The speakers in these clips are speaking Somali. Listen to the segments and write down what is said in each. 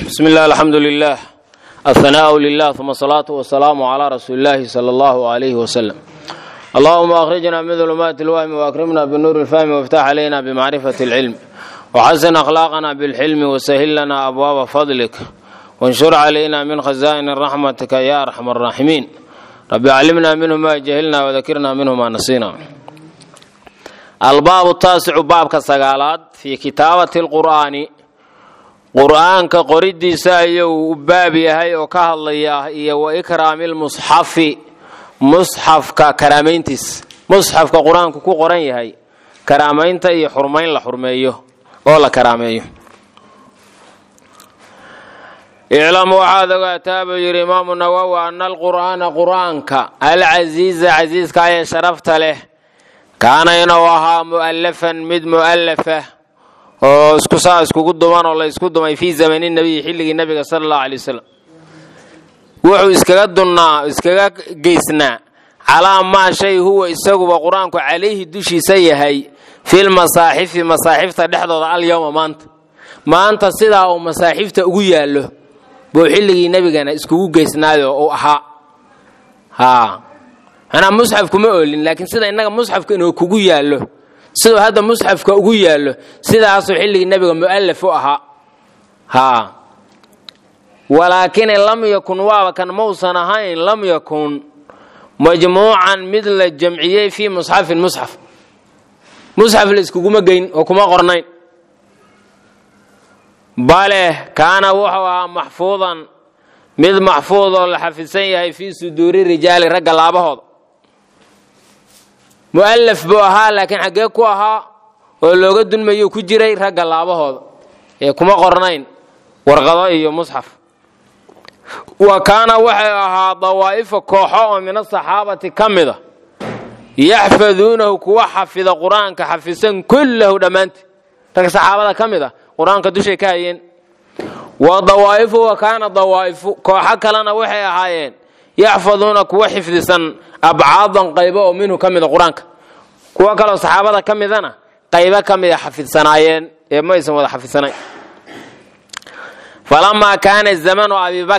بسم الله الحمد لله الثناء لله ثم الصلاة والسلام على رسول الله صلى الله عليه وسلم. اللهم أخرجنا من ظلمات الوهم وأكرمنا بالنور الفهم وافتح علينا بمعرفة العلم وحسن أخلاقنا بالحلم وسهل لنا أبواب فضلك وانشر علينا من خزائن رحمتك يا أرحم الراحمين. رب علمنا منه ما جهلنا وذكرنا منه ما نسينا. الباب التاسع باب كالسقالات في كتابة القرآن قرآنك قردي سايو بابي هاي وكهالله إيا وإكرام المصحف مصحف كرامينتس مصحف كقرآنك كو قرآن هاي كرامينتا إيا حرمين لحرميه ولا كراميه. اعلم وعاد واتاب الإمام النووي أن القرآن قرآنك العزيز عزيز كاية شرفت له كان ينوها مؤلفا مد مؤلفة oo isku duman oo la isku dumay fi zamanin nabi xilligii nabiga sallallahu alayhi wasallam wuxuu iskaga geysnaa ala ma shay huwa isaguba quraanku alayhi dushiisa yahay fil masaahifta dhexdooda al yawma maanta sida uu masaahifta ugu yaalo buu xilligii nabigana iskugu geysnaayo oo ahaa ana mushaf kuma oolin laakiin sida inaga mushafka inuu kugu yaalo sidoo hada mushafka ugu yaalo sidaas xilligii nabiga muallif u ahaa walakin lam yakun wa kan mawsan ahayn lam yakun majmuucan midla jam'iyay fi mushaf la iskuguma geyn oo kuma qornayn bale kana wuxuu mahfuudan mid mahfuud oo la xafisan yahay fi suduuri rijaal rag laabahooda مؤلف بوها لكن حقيقة وها ولو قد ما يكجري رجع لعبه هذا كما قرنين ورقضاء مصحف وكان وحيها ضوائف كوحة من الصحابة كمذا يحفظونه كوا حفظ القرآن كحفظن كله دمانت تك صحابة كمذا قرآن كدوش كاين وضوائف وكان ضوائف كوحة كلنا وحيها هاين يحفظون كوا حفظن أبعاضا قيبا منه كمذا قرآن كوا كلا صحابة كمذنا قيبا كمذا حفظ سنايين ما يسمى حفظ سنايين. فلما كان الزمن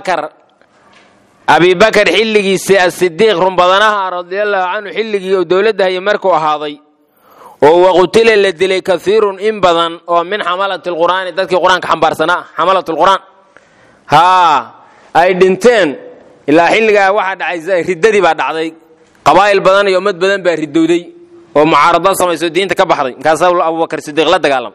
أبي بكر حلقي الصديق رمضانها رضي الله عنه حلقي ودولتها يمركوا هذي وهو قتل الذي كثير إنبضا ومن حملة القرآن تذكر القرآن كحمبار سنة حملة القرآن ها أي دنتين إلا حلقة واحد عايز رددي بعد عضي قبائل بدن يومد بدن بردودي ومعارضة سما يسودين تكبحري كاسو أبو بكر الصديق لا دقالم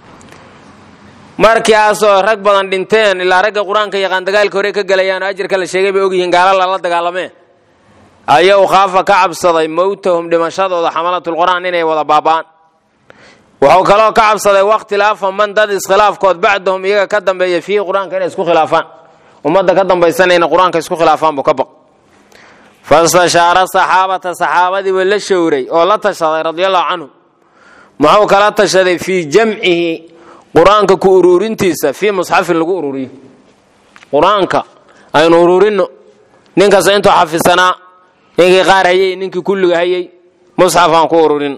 markaas oo rag badan dhinteen ilaa rag quraanka yaqaan dagaalka hore ka galayaan ajirka la sheegay bay ogyihiin gaala la dagaalameen ayaa khaafa ka cabsaday mawtahum dhimashadooda xamalatul quraan inay wada baabaan wuxuu kaloo ka cabsaday waqti laafa man dad iskhilaafkood bacdahum iyaga ka dambeeyay fi quraanka inay isku khilaafaan umada ka dambaysanayna quraanka isku khilaafaan buu ka baq fasashara saxaabadii wala shawray oo la tashaday radiyallahu anhu muxuu kala tashaday fi jam'ihi quraanka ku ururintiisa fi mushaf lagu ururiyo quraanka aynu ururino ninkaas intuu xafisana ninkii qaar hayay ninkii kulliga hayay mushafan ku ururin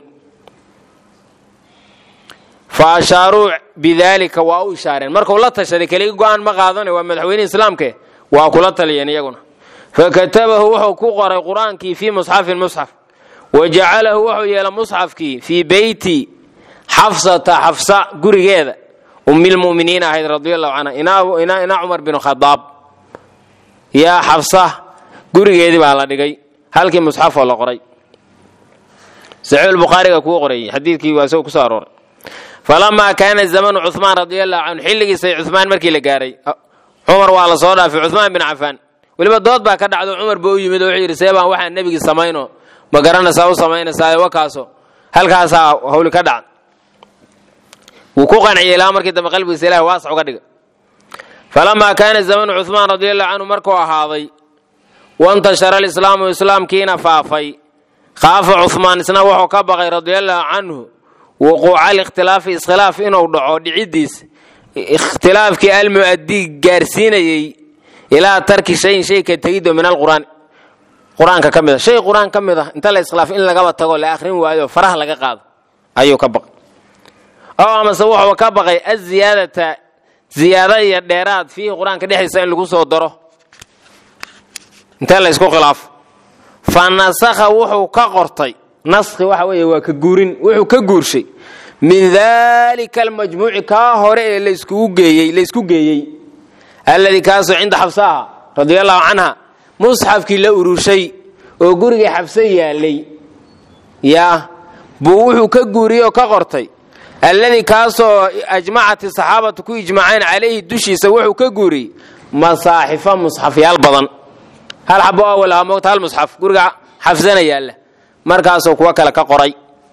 faasharu bidalika wa usharan markuu la tashaday kaliya go'aan ma qaadanay waa madaxweynaha islaamka waa kula taliyeen iyaguna fakatabahu wuxuu ku qoray quraankii fi mushaf waja'alahu wuxuu yeelay mushafkii fi bayti حفصة قريجة أم المؤمنين هاي رضي الله عنها إنا عمر بن الخطاب يا حفصة قريجة دي بالله دقي هل كي مصحف ولا قري سعيد البخاري كو قري حديث كي واسو كسارور فلما كان الزمن عثمان رضي الله عنه حلقي سي عثمان مركي لقاري عمر وعلى صودا في عثمان بن عفان ولما ضد بقى كدعو عمر بوي مدوحي رسيبا واحد النبي سمينه ما قرنا ساو سمينه ساي وكاسو هل كاسا هول كدع وكوقن عيلا مركي دم قلبي سلاح واسع وقدق فلما كان الزمن عثمان رضي الله عنه مركو هذي وانتشر الإسلام والإسلام كينا فافي خاف عثمان سنة وحو كبغي رضي الله عنه وقوع الاختلاف اسخلاف إنه دعو دعيديس اختلاف كي المؤدي قارسيني إلى ترك شيء كتريده من القرآن قرآن كمذا شيء قرآن كمذا انت لا اسخلاف إن لقبت تقول لآخرين وآيو فرح لقاقاض أيو كبغ أو أما سووح وكبغي الزيادة ziyaada iyo dheeraad fiihi quraanka dhexdiisa in lagu soo daro inta la isku khilaaf fa nasakha wuxuu ka qortay naskhi waxa weeye waa ka guurin wuxuu ka guurshay min dhalika almajmuuc ka hore ee la isku geeyay alladhi kaaso inda xafsaha radiyallahu anha mushafki la urushay oo guriga xafsa yaalay ya buu wuxuu ka guuriyo ka qortay alladhi kaaso ajma'at saxaabatu ku ijmaaceen calayhi dushiisa wuxuu ka guuriyay masaaxifa mushafyaal badan hal xabo wala moogta hal mushaf guriga xafsana yaala markaasoo kuwa kale ka qoray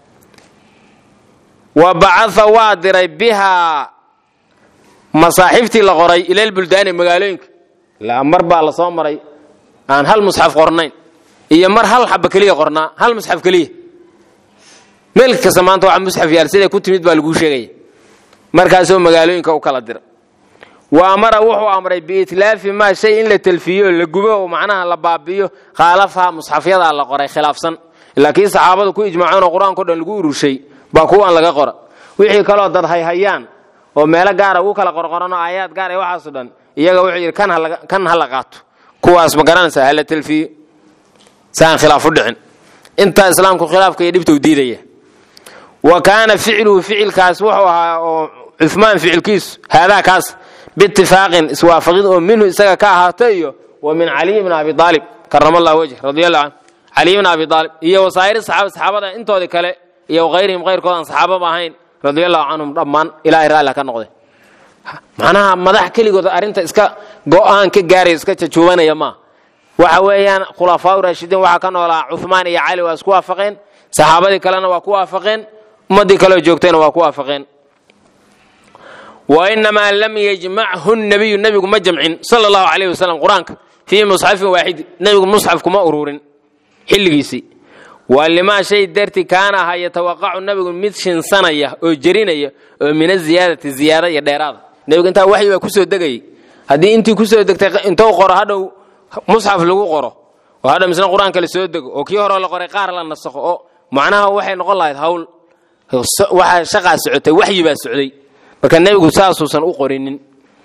wa ba'atha wadiray biha masaaxifti la qoray ila buldaani magaalooyinka la marba la soo maray aan hal mushaf qornayn iyo mar hal xabo kaliya qornaa hal mushaf kaliya melka samaanta waxa mushaf yaal sida ku timid baa lagu sheegay markaasoo magaalooyinka u kala dir wa amara wuxuu amray bi itlaafi ma shay in la talfiyo la gubo oo macnaha la baabiyo khalafa mushafyada la qoray khilaafsan laakiin saxaabadu ku ijmaaceen quraanka dhan lagu urushay ba kuwan laga qora wixii kale dad hayaan oo meel gaar ah u kala qorqorano aayad gaar ah waxaas dhan iyaga wuxuu yiri kan hala qaato kuwaas ma garanaysa hal talfiyo saan khilaafu dhicin inta islaamku khilaafka iyo dhibta u diidaya wa kana fi'luhu fi'l kaas wuxuu ahaa oo Uthman fi'lkiis hada kaas باتفاق اسوافقين ومنه اسغا كاهاتيو ومن علي بن ابي طالب كرم الله وجهه رضي الله عنه علي بن ابي طالب iyo wasaayir saxaabada intoodi kale iyo qeyrihim qeyrkoodan saxaaba ma ahayn رضي الله عنهم dhamaan ilaahay raala ka noqday macnaha madax kaligood arinta iska go'aan ka gaaray iska jajuubanaya ma waxa weeyaan khulafaa raashidin waxa ka noolaa Uthman iyo Ali waa isku waafaqeen saxaabadii kalena waa ku waafaqeen ummadii kale joogtayna waa ku waafaqeen وإنما لم يجمعه النبي مجمع صلى الله عليه وسلم قرآنك في مصحف واحد نبي مصحف كما أرور حلقيسي ولما شيء درتي كان يتوقع النبي مدشن سنة أو جرينية من الزيادة يديراد نبي أنت وحي وكسو دقي هذه أنت كسو دقي أنت وقرأ هذا مصحف لغو قرأ وهذا مثلا قرآن كالسو دقي وكي هرى لقرأ قار لنسخ معناها وحي نقول الله هول وحي شقع سعودي وحي بسعودي marka nabigu saasuusan u qorinin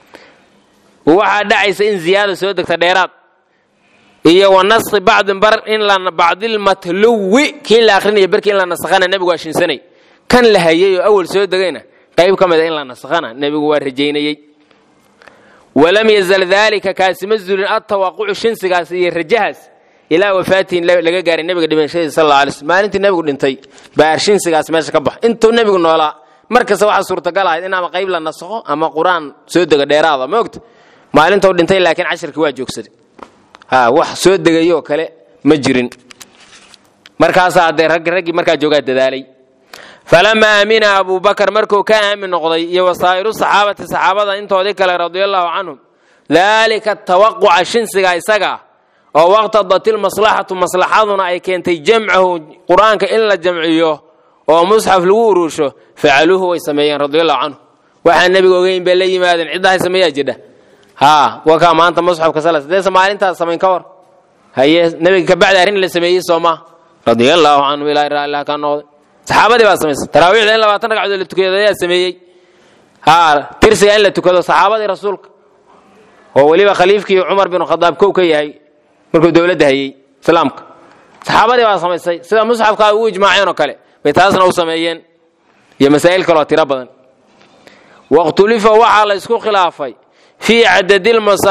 waxa dhacaysa in ziyaado soo degta dheeraad iyo wanasx bar in la ba'dil matluwi kii la akhrinay barkii la nasxana nabigu waa shinsanay kan la hayay oo awal soo degayna qayb kamid in la nasxana nabigu waa rajeynayay walam yazal dhalika kaasimazul at-tawaqqu'u shinsigaas iyo rajahaas ila wafaatin laga gaaray nabiga dhimashadiisa sallallahu alayhi wasallam maalintii nabigu dhintay baa shinsigaas meesha ka bax intuu nabigu noolaa markaas waxa suurtagal ah in ama qayb la nasxo ama quraan soo dega dheeraada ma ogta maalinta uu dhintay laakiin casharkii waa joogsaday wax soo degayo kale ma jirin markaas aad raggi markaa joogaa dadaalay falama amina Abu Bakar markuu ka aamin noqday iyo wasaayiru saxaabada intoodii kale radiyallahu anhum dhalika tawaqqu'a shinsiga isaga oo waqtadatil maslahaduna ay keentay jam'ahu quraanka in la jamciyo oo mushaf lagu urusho faaluhu way sameeyeen radiyallahu anhu waxa nabiga ogeyn baa la yimaadeen ciidaha sameeyaa jida waka maanta mushafka salaas maalinta sameyn ka war haye nabiga ka bacda arin la sameeyay Sooma radiyallahu anhu ila ilaha ka noqday saxaabadii baa sameeyay taraawiixda 20 ragcadood la tukaday ayaa sameeyay tirsiga in la tukado saxaabadii rasuulka oo waliba khaliifkii Umar bin Khattab koo ka yahay markuu dawladda hayay islaamka saxaabadii baa sameeyay sida mushafka uu ijmaaceen oo kale بيتاسنا وسميين يا مسائل كلها ترى بدن واختلف وعلى اسكو خلافي في عدد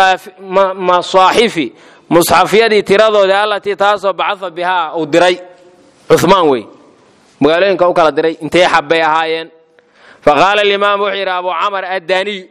المصاحف مصحف يدي ترادو التي تاسو بعث بها او دري عثمان وي مقالين كو كلا دري انتي حبي هايين فقال الامام وحير ابو عمر الداني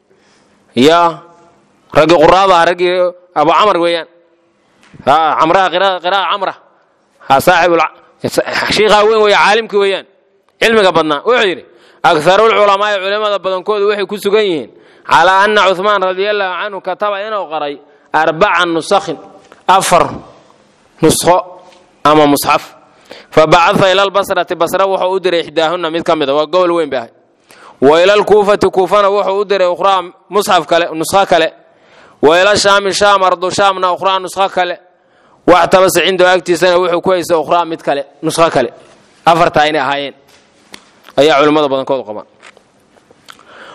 يا رجل قراضه رجل ابو عمر ويان عمره قراء عمره صاحب شيخ وين ويا عالمك ويان علمك بدنا وحيري اكثر العلماء بدنكود waxay ku sugan yihiin على ان عثمان رضي الله عنه كتب انه قري 4 نسخ 4 نسخه اما مصحف فبعث الى البصره بصره وحو ادري احداهن mid kamid waa gobol weyn baa وإلى الكوفة كوفنا وحو ادري اخرى مصحف كله نسخه كله وإلى الشام شام ارض شامنا اخرى نسخه كله واعتبس عنده اكتي سنه وحو كويس اخرى mid kale نسخه kale afarta inay ahaayeen ayaa culimada badan kood qabaan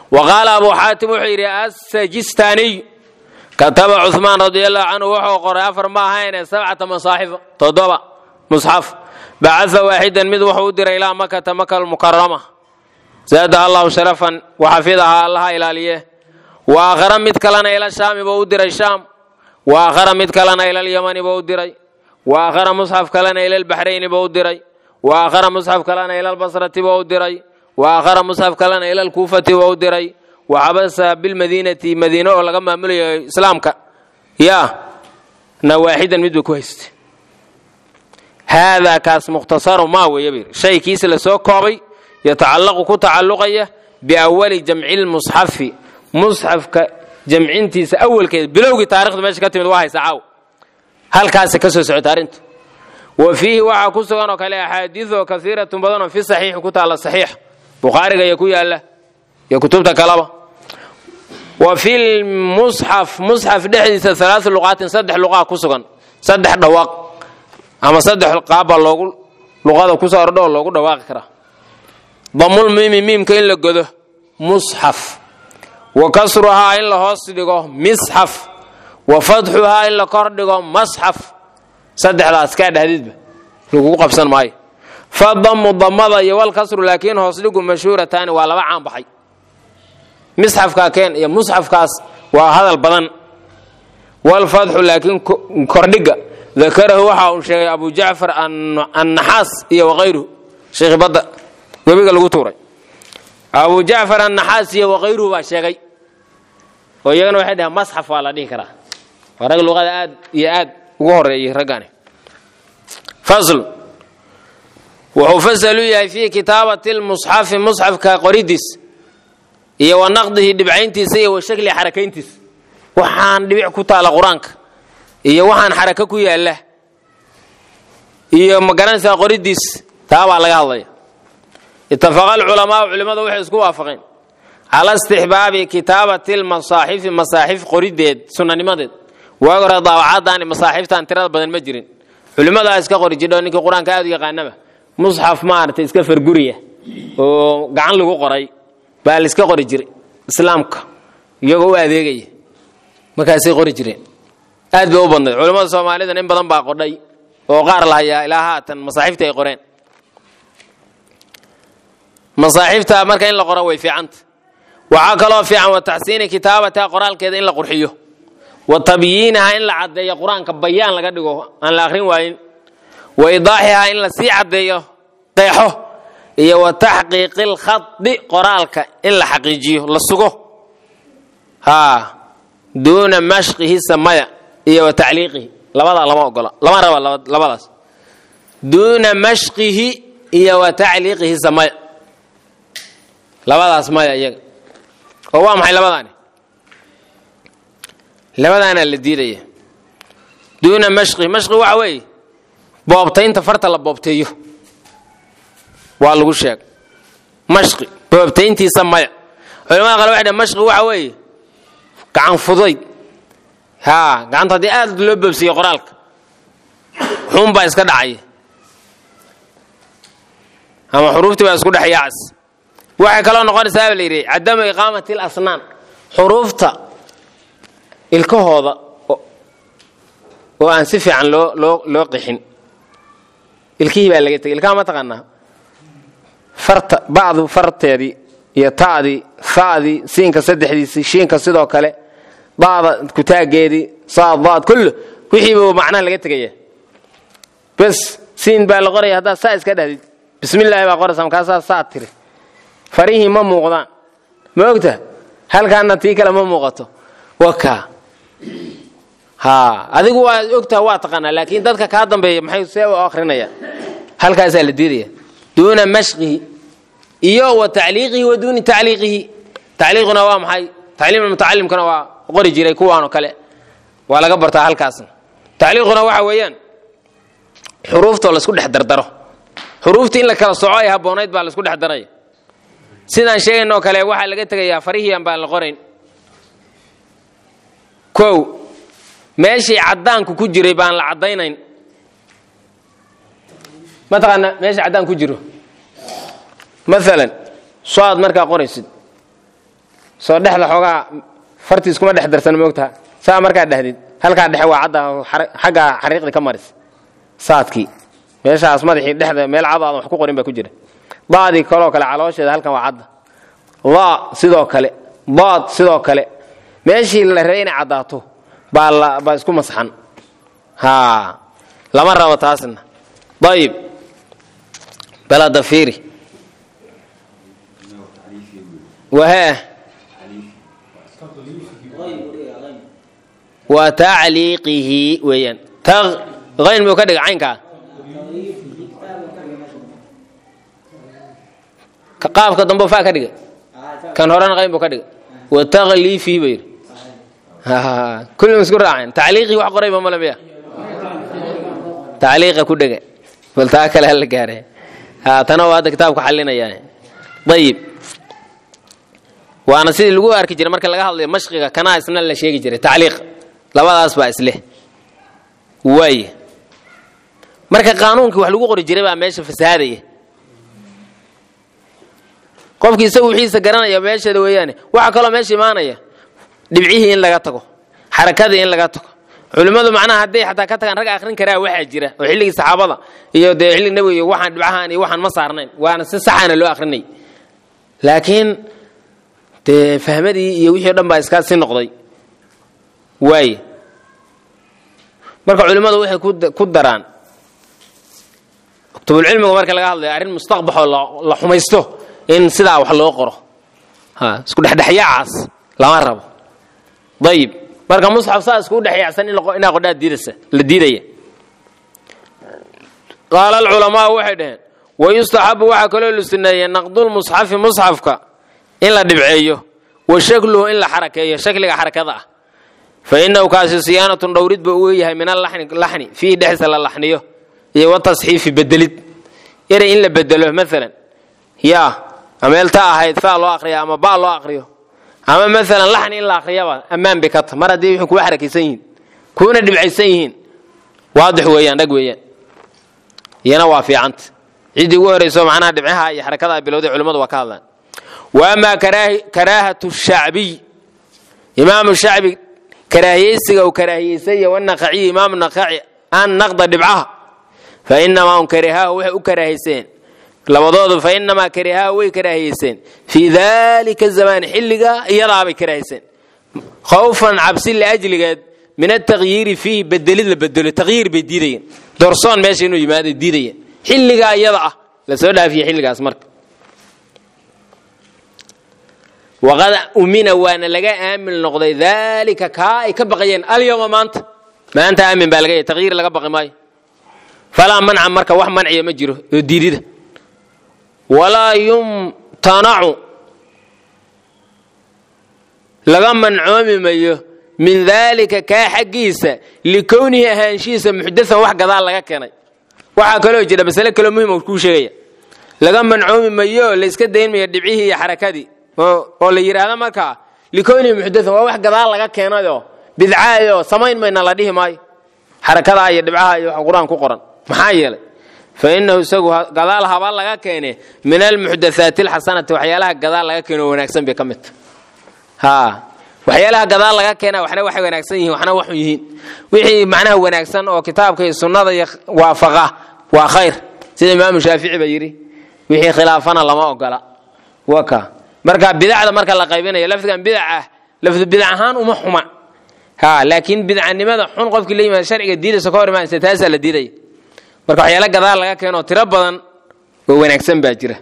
وقال أبو حاتم وحيري السجستاني كتب عثمان رضي الله عنه وحو قرأ أفر ما هين 7 مصاحف تضبع مصحف بعث واحدا مذ وحو در إلى مكة المكرمة زاد الله شرفا وحفظها الله إلى ليه وآخر متكلنا إلى الشام بودر الشام وآخر متكلنا إلى اليمن بودري وآخر مصحف كلنا إلى البحرين بودري وآخر مصحف كلنا إلى البصرة بودري وآخر مصحف كلنا إلى الكوفة بودري وحبس بالمدينة مدينة ولقما ملي إسلامك يا واحدا مدو كويست هذا كاس مختصر ما هو يبير شيء كيس لسوق كوبي يتعلق كتعلقية بأول جمع المصحف مصحف جمعينتيس أول كده بلوغي تاريخ ماشي كاتب الواحد ساعة هل كاس كسر سعتارنت وفيه وعى كسران وكلا أحاديث كثيرة بدنا في صحيح كتب على الصحيح بخاري يكوي الله يكتب كلامه وفي المصحف مصحف دحديث 3 لغات 3 لغات كسران 3 دواق أما 3 قابل لغة كسر دول لغة دواق كره ضم الميم كين لقده مصحف وكسرها إلا هاصدقه مصحف وفتحها إلا كردقه مصحف 3 الأسكاد هذيب لقوا قبسا معي فالضم الضمضة والكسر لكن هاصدقه مشهورة تاني ولا عام بحي مصحف كاكين يا مصحف كاس وهذا البدن والفتح لكن كردقه ذكره وحا شيخ أبو جعفر النحاس وغيره شيخ بدأ وبيقى لغو توري أبو جعفر النحاسي وغيره باشيغي ويغنى واحدها مصحف ولا دي كرا ورق لغة آد وغور رقاني فصل وحفظلوا في كتابة المصحف مصحف كقريدس ونقضه دبعينتيس وشكل حركينتيس وحان دبيع كتا على قرانك وحان حرككو يا الله مقرانسا قريدس تابع لغا الله اتفق العلماء وحي اسكو وافقين على استحباب كتابة المصاحف مصاحف قريديد سننمدد وغير ضاوعات عن مصاحفتان تراد بدن مجرين علماء اسكا قريجيدو نيكي قرانka aad u yaqaanaba mushaf maartay iska farguriya oo gacan lagu qoray baa la iska qori jiray islaamka iyagoo u adeegay markaasay qori jireen aad bay u badnay culimada Soomaalida in badan baa qodhay oo qaar la hayaa ilaa haatan masaxifta ay qoreen masaxifta marka in la qoro way fiicanta waxa kale oo fiican wa tahsiin kitaabata qoraalkeeda in la qurxiyo wa tabyinaha in la cadeeyo quraanka bayaan laga dhigo aan la akhrin waayin wa idaahiha in la sii cadeeyo qeexo iyo wa tahqiiqil khat qoraalka in la xaqiijiyo la sugo دون مشقه السماء وتعليقه لبدا لما اوغلا لما ربا لبداس دون مشقه وتعليقه السماء لبداس ما يا هو maxay labadana la diiday دون مشقه مشق waxa way boobtaynta farta la boobteeyo waa lagu sheeg mashqi boobtayntii samaya culimada qaar waxay mashqi waxa way gacan fuday gacanta hadii aad loo boobsiyo qoraalka xun baa iska dhacay ama xuruuftii baa isku dhaxyaas waxa kale oo noqonaysa la yiri cadama iqaamati al-asnaan xuruufta ilkahooda oo aan si fiican loo qixin ilkii baa laga tagay ilkaha ma taqaanaa farta baadu farteedii iyo taadi faadi siinka saddexdiisi shiinka sidoo kale baada ku taageedi saadaad kullu wixii buu macna laga tagay bas siin baa la qoray hada saa iska dhaadid bismillaah baa qorasam ka saa tiri farihi ma muuqdaan ma ogta halkaana tii kale ma muuqato waka adigu waa ogta waa taqana laakiin dadka ka dambeeyay maxay soo akhrinaya halkaas la diiday duuna mashqihi iyo wa ta'liiqihi wa duuni ta'liiqihi ta'liiquna waa maxay ta'liim mutaallimkana waa qori jiray kuwaan oo kale waa laga bartaa halkaas ta'liiquna waxa weeyaan xuruufta la isku dhex dardaro xuruufta in la kala sooco ay haboonayd baa la isku dhex daray sidaan sheegayno kale waxa laga tagayaa farihiyan baa la qorayn kow meeshii cadaanku ku jiray baan la cadaynayn mataqana meeshii cadaan ku jiro مثلا صاد marka qoraysid soo dhexda xogaa fartiis kuma dhex darsan moogtaa saa markaa dhahdid halkaa dhexe waa cadda xagga xariiqda ka maris saadkii meeshaas madaxii dhexda meel cad aan wax ku qorin baa ku jira daadii kaloo kale caloosheeda halkan waa cadda daa sidoo kale daad sidoo kale meeshii la rabay inay caddaato baa isku masaxan lama rabo taasna dayib balada fiiri wahee watacliiqihi weeyaan qayn muu ka dhiga caynkaa qaafka dambe faa ka dhiga kan horena qayn buu ka dhiga wataqliifihi buu yidhi kullum isku raaceen tacliiqii wax qorayba male miya tacliiqa ku dhega bal taa kale hala gaare tana waa hadda kitaabku xallinayaan dayib waana sidii lagu arki jiray marka laga hadlayo mashqiga kana isna la sheegi jiray tacliiq labadaas baa isleh waaye marka qaanuunkii wax lagu qori jiray baa meesha fasaadaya qofkii isagu wixiisa garanaya meesheeda weeyaane waxa kaloo meesha imaanaya dhibcihii in laga tago xarakadii in laga tago culimadu macnaha hadday xataa ka tagaan rag akhrin karaa waxaa jira oo xilligii saxaabada iyo dee xilligii nabiga iyo waxaan dhibcahaan iyo waxaan ma saarnayn waana si saxaana loo akhrinay laakiin dee fahmadii iyo wixii dhan baa iska si noqday waaye marka culimadu waxay ku daraan kutubul cilmiga marka laga hadlayo arrin mustaqbaxoo la xumaysto in sidaa wax loo qoro isku dhexdhexyaacaas lama rabo dayib marka musxaf saa isku dhexyaacsan inaa qodhaa la diidaya qaala alculamaa waxay dhaheen wayustaxabu waxaa kaloo la suneeyey naqdulmusxafi musxafka in la dhibceeyo wa shakluhu in la xarakeeyo shakliga xarakada ah fa innahu kaasi siyaanatun dhowrid ba uu yahay min alaxni fiihi dhexdiisa la laxniyo iyo watasxiifi bedelid erey in la bedelo maalan yaa ameelta ahayd faa loo aqriya ama baa loo aqriyo ama maalan laxni in la aqriyaba ammaan bay ka tahay mar haddii wixii kuwa xarakaysan yihiin kuwana dhibcaysan yihiin waadix weeyaan dhag weeyaan iyana waa fiicanta ciddii ugu horayso macnaha dhibcaha iyo xarakada bilowday culimmadu waa ka hadlaan waamaa karaahatu shacbiy imaamu shacbi karaahiyeysiga uu karaahiyeysaye wanaqaciyi imaamu naqaci an naqda dhibcaha fa inamaa un karihaahu waxay u karaahayseen labadoodu fa inamaa karihaahu way karaahiyeyseen fii daalika zamaan xilliga iyadaabay karaahayseen khawfan cabsi liajligeed min ataqyiiri fiihi bedelid la bedelo taqyiir bay diidayeen doorsoon meesha inuu yimaado diidayeen xilligaa iyada ah la soo dhaafiye xilligaas marka waqad umina waana laga aamin noqday daalika kaa ay ka baqayeen alyawma maanta aamin baa laga yahay taqyiir laga baqi maayo falaa manca marka wax manciya ma jiro oo diidida walaa yumtanacu laga mancoomi mayo min daalika kaa xaggiisa likownihi ahaanshihiisa muxdathan wax gadaal laga keenay waxaa kaloo jira masale kaloo muhim oo kuu sheegaya laga mancoomi mayo la iska dayn mayo dhibcihii iyo xarakadii oo la yidhaahdo markaa likownihi muxdathan waa wax gadaal laga keenayoo bidcaayoo samayn mayna la dhihi maayo xarakadaa iyo dhibcaha iyo wax qur-aan ku qoran maxaa yeelay fa innahu isagu gadaal habaa laga keene min almuxdathaati alxasanati waxyaalaha gadaal laga keeno wanaagsan bay ka mid tahay waxyaalaha gadaal laga keena waxna waxay wanaagsan yihiin waxna waxu yihiin wixii macnaha wanaagsan oo kitaabka iyo sunnada iyo waafaqa waa khayr sida imaamu shaafici baa yidhi wixii khilaafana lama ogola waka marka bidacda marka la qaybinayo lafdigan bidac lafdu bidac ahaan uma xuma laakiin bidcanimada xun qofkii la yimaado sharciga diidaysa ka hor imaanaysa taasaa la diidaya marka waxyaala gadaal laga keeno tiro badan oo wanaagsan baa jira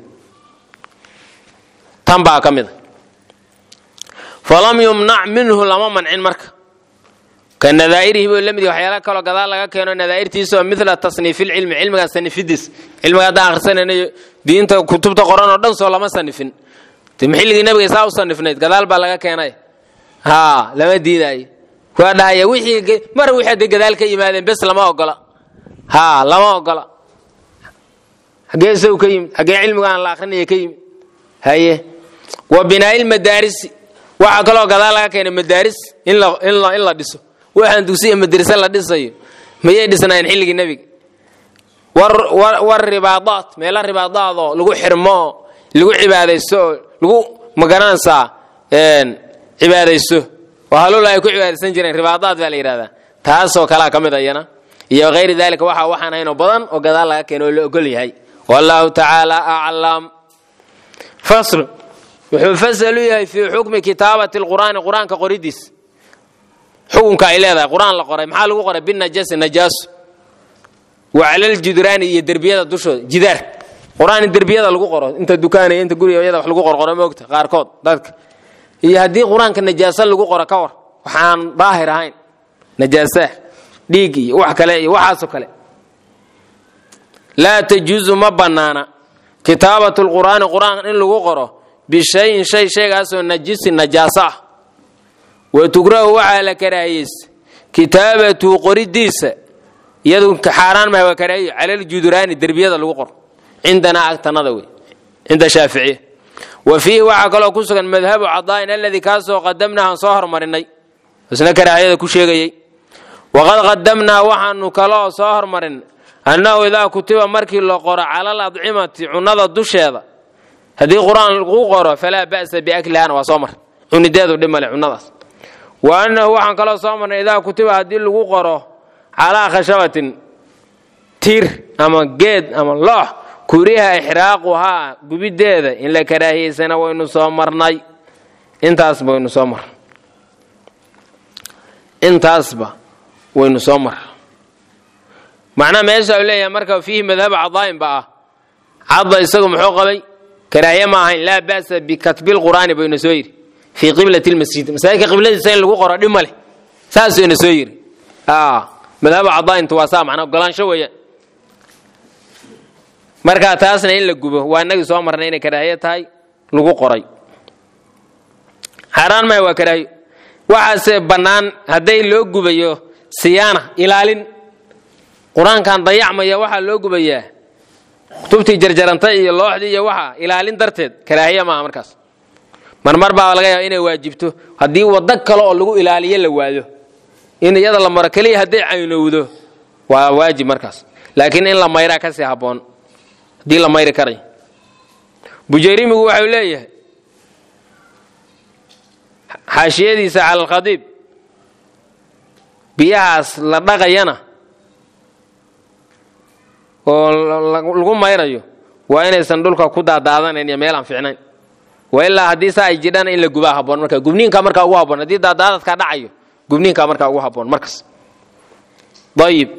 tan baa ka mid a falam yumnac minhu lama mancin marka ka nadaa'irihi buu la mid yahay waxyaala kaloo gadaal laga keeno nadaa'irtiisa oo midla tasniif ilcilmi cilmigaa sanifidis cilmiga haddaan akhrisanaynayo diinta kutubta qoran oo dhan soo lama sanifin xilligii nabiga saa u sanifnayd gadaal baa laga keenay lama diidaayo waa dhahaya wixii mar wixii hadday gadaal ka yimaadeen bes lama ogola lama ogola xaggee isagu ka yimid xaggee cilmiga aan la akrinaya ka yimid haye wa binaa'i lmadaarisi waxaa kaloo gadaal laga keenay madaaris in la dhiso waxaan dugsiya madrasa la dhisayo mayay dhisnaayeen xilligii nebiga war ribaadaat meela ribaadaadoo lagu xirmo lagu cibaadaysto lagu magaranaysaa cibaadaysto oo halula ay ku cibaadaysan jireen ribaadaad baa la yiraahdaa taasoo kala kamid ayana iyo غير ذلك waxaan hayno badan oo gadaal laga keeno la ogol yahay wallahu ta'ala a'lam fasl wuxuu fasalu yahay fi hukmi kitabati quraanka qoridis xukunka ay leedahay quraan la qoray maxaa lagu qoray bin najaas wa 'ala al-jidraan iyo darbiyada dushooda jidaar quraan darbiyada lagu qoro inta dukaanay inta guriyada wax lagu qoro moogta qaar kood dadka iyo hadii quraanka najaasa lagu qoro ka war waxaan daahir ahayn najaasa dhiigi wax kale iyo waxaas kale la tajuzu ma banaana kitabatu al-quraan in lagu qoro bi shaygaas oo najaasa wa tugrahu wa la karaayis kitabatu qoridiisa iyadoo ka xaraan ma waa karaayi ala al-judraani darbiyada lagu qoro عندنا أكتناده عند الشافعي وفيه وعقله كسر مذهب عضائنا الذي كاسو قدمناه صهر مرني بس نكره هذا كل شيء وقد قدمنا وحن كلا صهر مرن أنه إذا كتب مركي لقرأ على الأطعمة عناد الدش هذا هذه قرآن القرآن فلا بأس بأكلها أنا وصمر عنداد ودم عناد وأنه وحن كلا صمر إذا كتب هذه القرآن على خشبة تير أما جد أما الله كوريها إحراقها ببداية إن لا كراهية سنة وإنه صامرناي أنت أصبح وإنه صامر أنت أصبح وإنه صامر معناه ما يسأل إليه مركب فيه مذهب عضائم بقى عضا يسقم حقبي كراهية معهن لا بأس بكتب القرآن بين سوير في قبلة المسجد مساك قبلة السنة اللي قرأ دمله ساس بين سوير مذهب عضائم تواسع معناه قلان شوية marka taasna in la gubo waa inaga soo marnay in karaahiye tahay lagu qoray xaraan ma waa karaahiye waxa banaan haday loo gubayo siyaana ilaalin quraankan dayacmaya waxa loo gubayaa kutubtii jarjarantay iyo looxdii iyo waxa ilaalin darteed karaahiye ma markaas marmar baa laga yaabaa inay waajibto hadii wada kale oo lagu ilaaliyo la waado in iyada la maro kaliya haday caynowdo waa waajib markaas laakiin in la mayra ka si haboon دي لا ماير كاري بوجيريمي wuxuu leeyahay xaashiyadiisa al khadib biyaas la dhaqayana oo lagu mayrayo waa inaysan dhulka ku daadaadaneen meel aan fiicnayn waa ilaa hadii saa ay jidaan in la gubaa haboon marka gubniinka marka ugu haboon hadii daadaadad ka dhacayo gubniinka marka ugu haboon markaas طيب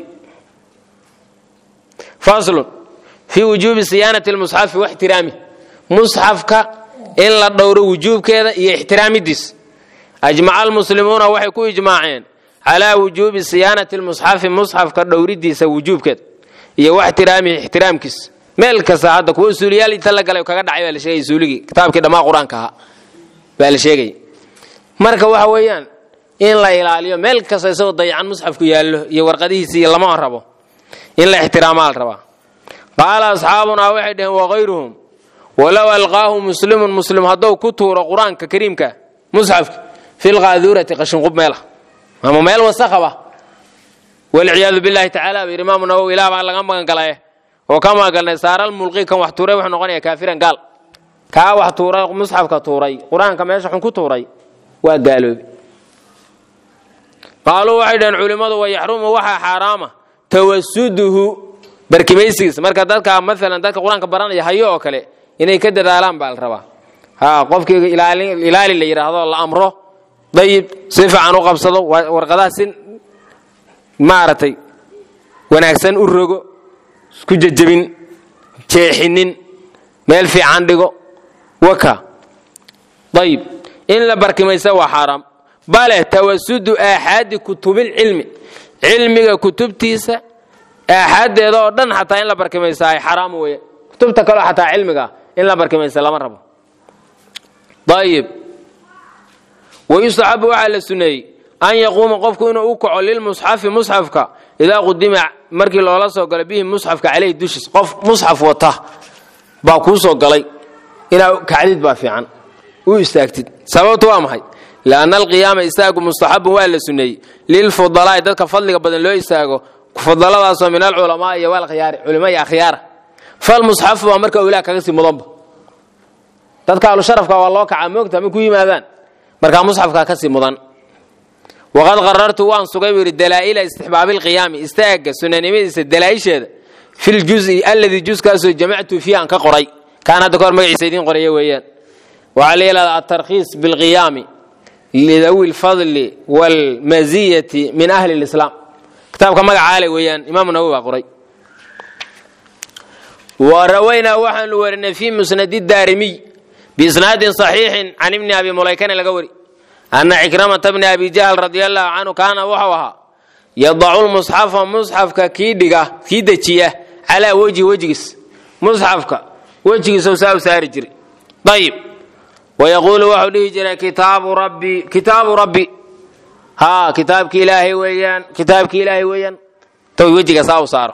فاصل في وجوب صيانة المصحف واحترامه مصحفك إلا دور وجوب كذا يحترام الدس أجمع المسلمون وحكوا إجماعين على وجوب صيانة المصحف مصحف كدور الدس وجوب كذا واحترامه احترام كس ملك سعادك وسوليا اللي تلقى لو كقد عيب الشيء سولي كتاب كده ما قرآن كها بالشيء مركب وحويان إن لا إله إلا ملك سيسوي ضيعان مصحف كياله يورقديه سي الله ما ربه إن لا احترام على ربه قال أصحابنا وحدهم وغيرهم ولو ألقاه مسلم هدو كتور قرآن كريم مصحف في الغاذورة قشن قب ميله أما ميل وسخبه والعياذ بالله تعالى بإمام النووي لا بعد لقمة قال وكما قالنا سار الملقي كم وحتوري وحنا غني كافرا قال كا وحتوري مصحف كتوري قرآن كما يشحن كتوري قالوا وحدا علماء ويحرم وحا حرامه توسده barkimaysiis marka dadka mesela dadka quraanka baranaya hayo oo kale inay ka dadaalaan baa la rabaa qofkiga ilaali la yiraahdo la amro dayib si fiican u qabsado warqadaha sin maaratay wanaagsan u rogo isku jajabin jeexinin meel fiican dhigo waka dayib in la barkimaysa waa xaraam bale tawassudu ahad kutubil ilmiga kutubtiisa أحد هذا دن حتى إن لا بركميسا حرام ويا كتب تكلوا حتى علمك إن لا بركميسا لا مرة طيب ويصعب على السنة أن يقوم قفك إنه أوقع للمصحف مصحفك إذا قدم مركي الله قال به مصحفك عليه دشس قف مصحف وطه باكوسو قالي إنه كعديد بافي عن ويستأكد سببت وامحي لأن القيام يستاق مستحب ولا السنة للفضلاء ذلك فضلك بدل لو يستاقه فضلات من العلماء والخيار علماء خيار فالمصحف ومركه ولا كغسي مضب تذكر شرفك والله كعموقته ما كوي مادان marka musxafka ka sii mudan waqad qarartu waan sugay wiri dalaa'il istihbaab alqiyam istaaga sunanimadiisa dalaa'isheeda fil juz'i alladhi juzkaasu jamactu fi an ka qoray كان هذا كور مجلس يدين قرية ويان وعليه الترخيص بالقيام لذوي الفضل والمزية من أهل الإسلام كتاب كما عالي ويان إمام النووي قري وروينا وحن ورنا في مسند الدارمي بإسناد صحيح عن ابن أبي مليكان القوري أن عكرمة ابن أبي جهل رضي الله عنه كان وحوها يضع المصحف مصحف كيدة على وجهس مصحفك وجهي سوساو سارجري طيب ويقول وحده جرى كتاب ربي ها كتابك إلهي ويان تو وجهك ساو صار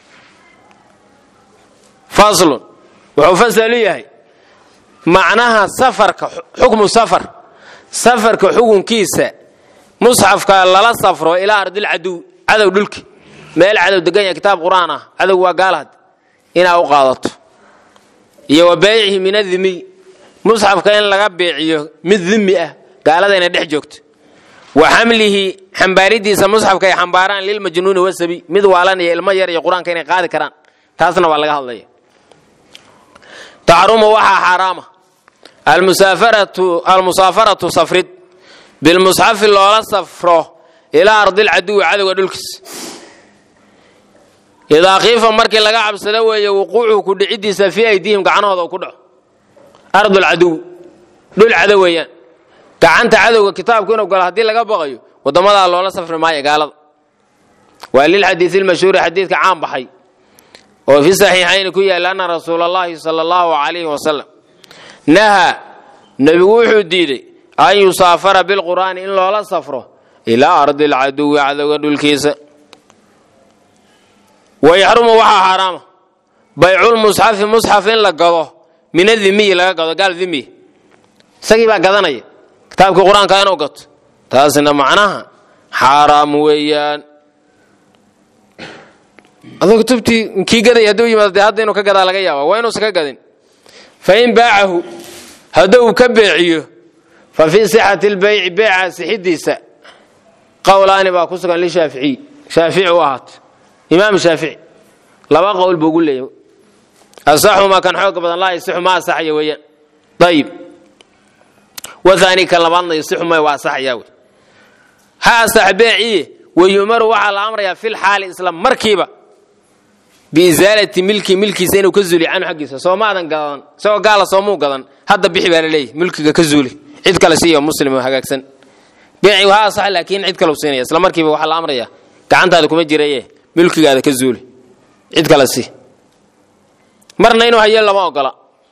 فصل وحفصل ليه معناها حكم سفرك حكم كيسة مصحفك لا سفر إلى أرض العدو عدو دلك ما العدو دقيقة كتاب قرآن عدو وقالت إنا أقاضته iyo wabayhi min adhimi musxafka in laga beeciyo mid dhimi ah gaalada inay dhex joogto wa hamlihi xambaaridiisa musxafka ay xambaaraan lil majnuun wasabi mid waalan iyo ilmo yar iyo quraanka inay qaadi karaan taasna waa laga hadlaya taxrumu waxa xaraama almusafaratu safrid bil mushaf loola safro ila ardil adu cadawga dhulkiis إذا خيف مركي لقى عبسده ووقوعه كدعيديسا في أيديهم قعنوه وكدعه أرض العدو دول عدويان كعنت عدو كتاب كونه وقال هدي لقى بغيو وضمضى الله لا سفر معي قال وللحديث المشهور حديث عام بحي وفي صحيحين كويا لأن رسول الله صلى الله عليه وسلم نهى نبي حديدي أن يسافر بالقرآن إلا لا سفره إلى أرض العدو عدو دول كيسا ويحرم وحا حرام بيع المصحف مصحف لقضه من الذمي لقضه قال ذمي سقي بقى قضانية كتابك القرآن كان وقت تاسنا معناها حرام ويان أظن كتبتي كي قضي يدوي ما هذا إنه كقضى لقيا وينه سكقضين فإن باعه هدو كبيعيه ففي صحة البيع بيع سحديسة قولان باكوسك للشافعي شافعي واحد إمام الشافعي لما قول بقول لي الصح ما كان حق بدل الله يصح ما صح ويا طيب وثاني كلام يصح ما وصح يا ها صح بيعي ويمر وعلى الأمر في الحال الإسلام مركبة بإزالة ملكي زين وكزولي عنه حقيسة سو ما أذن قضان سو قال سو مو قضان هذا بيحب عليه ملكي كزولي عيد كلاسية مسلم وحقاكسن بيعي وها صح لكن عيد كلاسية إسلام مركبة وعلى الأمر يا كعنت هذا كم جريه ملكي هذا كزولي عيد كلاسي مرنا إنه هيا لما أقلا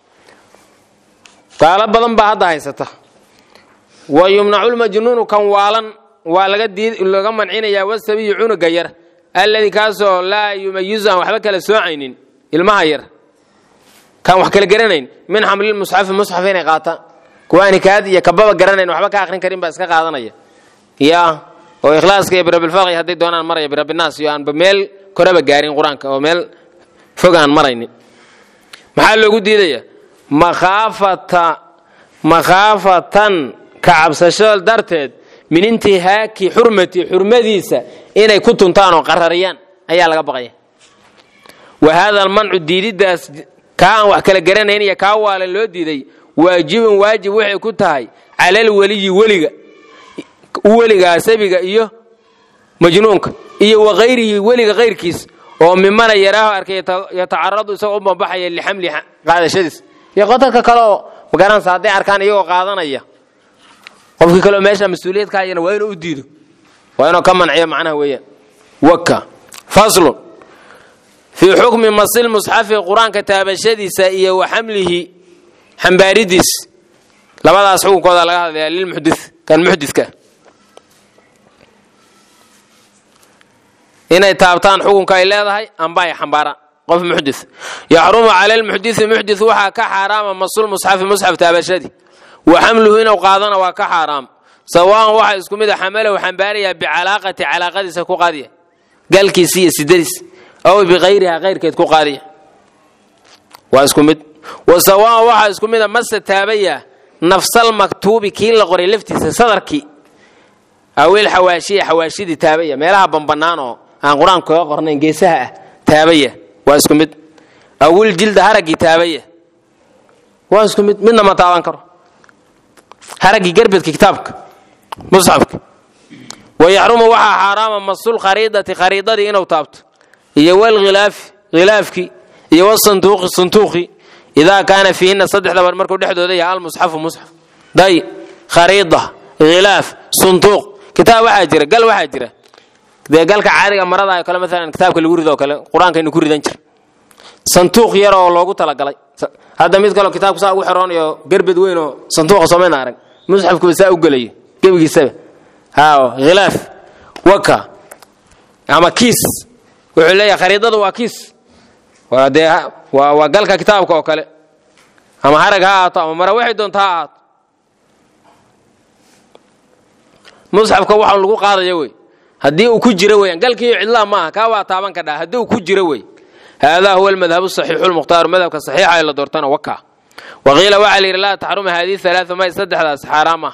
قال بدن بعد هايسته ويمنع المجنون كان والقد لقى منعين يا والسبي يعون غير الذي كاسو لا يميزه وحبا كلا سوعين المهير كان wax kala garanayn min xamli المصحف المصحفين qaata kuwaani kaad iyo kababa garanayn waxba ka akhrin karin ba iska qaadanaya ya oo ikhlaaska iyo bil faqih haday doonaan maraya bil naas iyo aan meel koraba gaarin quraanka oo meel fogaan maraynin maxaa loogu diidaya makhafatan kacabsasho darteed min intihaaki xurmadiisa inay ku tuntaan oo qarariyaan ayaa laga baqaya وهذا المنع diididaas kaan wax kala garanayn iyo ka waala loo diiday waajib waxay ku tahay calal waliga sabiga iyo majnuunka iyo waqayrihi waliga qayrkiis oo mimana yaraaho arkay yataaradu isagoo u baxaya lixamli qaadashadiis iyo qodka kale oo magaran saadey arkaan iyagoo qaadanaya qofkii kale meesha mas'uuliyad ka hayna waa inuu u diido waa inuu ka manciyo macnaha weeyaan waka faslu في حكم مص المصحف القرآن كتابشدي سائية وحمله حنبارديس لماذا أصحوه كذا لهذا للمحدث كان محدث كان هنا يتابطان حكم كايلا هاي أنباي حنبارا قف محدث يحرم على المحدث وحا كحرام مص المصحف مصحف تابشدي وحمله هنا وقاضنا وكحرام سواء واحد اسكم إذا حمله وحنباريا بعلاقة سكو قاضية قال كيسية سدرس أو بغيرها غير كيد قارية واسكمد وسواء واحد اسكمد مس تابية nafsal maktuubi kii la qoray laftiisa sadarkii awil xawaashidii taabaya meelaha banbanaan oo aan quraanka kaga qornayn geesaha ah taabaya waa isku mid awil jilda haragii taabaya waa isku mid midna ma taaban karo haragii garbadka kitaabka musxafka ويحرم وحا حرام مص الخريطة خريطة إنه تابت يوال غلافك يوال صندوقي إذا كان فيهن صدح دبر مركو دحدو دي المصحف ومصحف داي خريطة غلاف صندوق كتاب واحد قال واحد جرى قال كعادة مرضى كلا مثلا كتابك اللي ورده وكلا قرآن كأنه كوري دنجر صندوق يرى والله قلت لك قال هذا ميت قالوا كتاب ساق وحران يا قرب دوينه صندوق صمين عارك مصحف كبساء وقلي كيف يسوي هاو غلاف وكا أما كيس وعليا خريطة وكيس وده وقال كتابك وكلا أما حرق هات أما مرة واحد دون تاعت مصحف كوحة لقو قاضي جوي هديه وكجروي قال كي الله ما كوا طبعا كذا هديه وكجروي هذا هو المذهب الصحيح المختار مذهب الصحيح إلى دورتنا وكا وغيل وعلي لا تحرم هذه الثلاثة ما يصدح هذا حرامه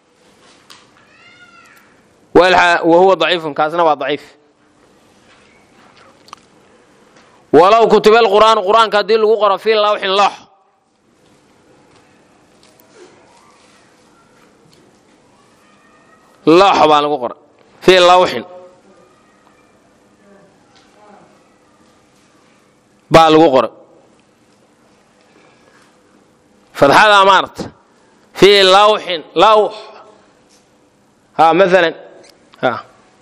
وهو ضعيف كاسنا ضعيف ولو كتب القرآن كدين لو قرأ فيه لوح لوح بالغ قرأ فيه لوح بالغ قرأ فهذا أمارت فيه لوح ها مثلا ها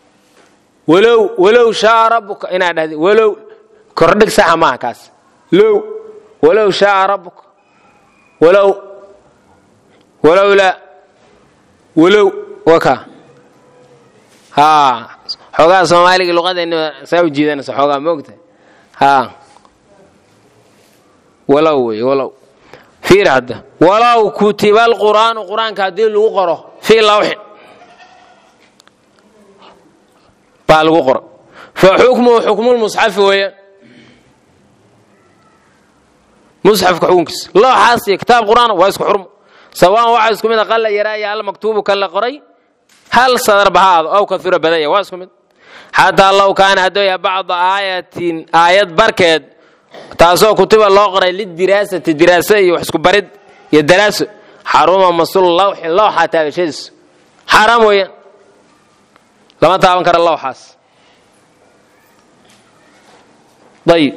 ولو شاء ربك إن هذا ولو كردك ساعة ما كاس ولو شاء ربك ولو لا ولو وكا ها حقا سومالي اللغة إنه سوي جيدنا حقا موقته ها ولو في رده ولو كتب القرآن كادين لو قرأ في لوح بالغ قرأ فحكمه حكم المصحف ويا مصحف كحونكس لا حاسي كتاب قرآن واسك حرم سواء وعسكم من قال يراي على مكتوب كلا قري هل صدر بهذا أو كثير بداية واسكم حتى لو كان هدايا بعض آيات بركات تاسو كتب الله قري للدراسة الدراسية وحسكم برد يدراسة حرام مصول الله حتى بشيء حرام ويا لما تعاون كر الله حاس طيب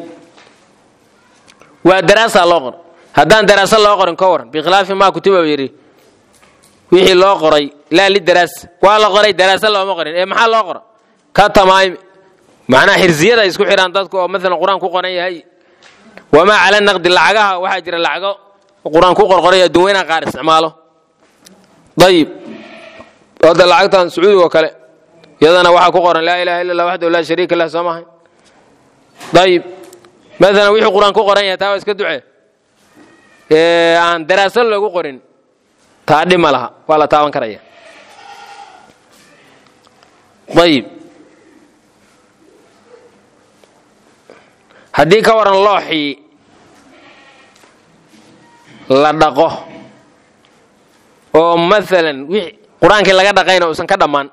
ودراسة الله هدان دراسة الله قرن كور بخلاف ما كتب بيري وحي الله قري لا للدراسة ولا قري دراسة الله ما قرن إيه محل الله قرن كتمايم معناه حرزية يسكو حيران تذكر مثلا القرآن كو قرن هي وما على النقد العجها واحد جرى العجها القرآن كو قرن دوينا قار استعماله طيب هذا العجتان سعودي وكله يدنا waxa ku qoran la ilaha illa allah wahdahu la sharika lahu samahay طيب مثلا wixii quraan ku qoran yahay taa iska ducee aan daraasad lagu qorin taa dhima laha wala taaban karaya طيب hadii ka waran looxi la dhaqo oo مثلا wixii quraanka laga dhaqayna uusan ka dhamaan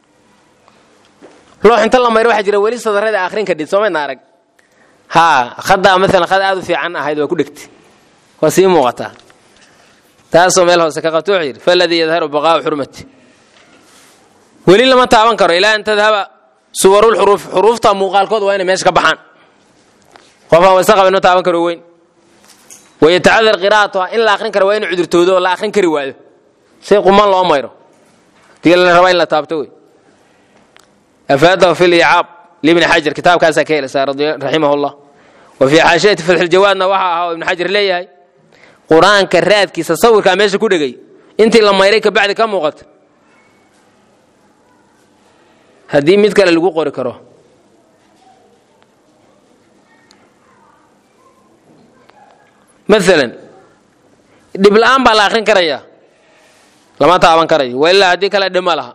لوح انت لما يروح جرى ولي صدرده اخرين كديد سومينا arag ها خدا مثلا خد aad u fiican ahayd waa ku dhigtay waa si muuqata taasoo meel hoose ka qabto ciir falladii yadharu baqaa hurmati wali lama taaban karo ilaa inta dhaba suwarul hurufta muuqaalkood waa inay meesha ka baxaan qofa wasa qabno taaban karo weyn way taadar qiraa'atu in la akhrin karo waa inuu cudurtoodo la akhrin kari waayo si quman loo mayro diilna raba in la taabto way أفاده في الإعاب لابن حجر كتاب كاسا كيلس رحمه الله وفي حاشية فتح الجواد نوحها ابن حجر ليه قرآن كرات كيس تصور كاميش كودغي انت لما يريك بعد كم وقت هدي ميد كلا لغو قوري كرو مثلا دي بالآن بالاخرين كريا لما تابان كريا وإلا هدي كلا دمالها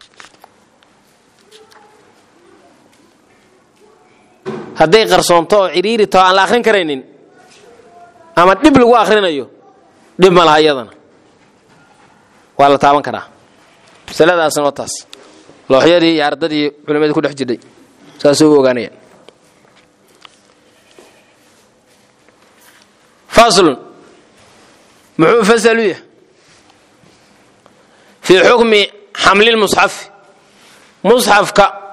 hadday qarsoonto ciriiri to aan la akhrin kareynin ama dib lagu akhrinayo dib ma laha iyadana ولا تابن كرا سلادة سنوتاس لو حيادي يارددي علماء كل حجدي ساسو غانيا فاصل محو فسلويه في حكم حمل المصحف مصحف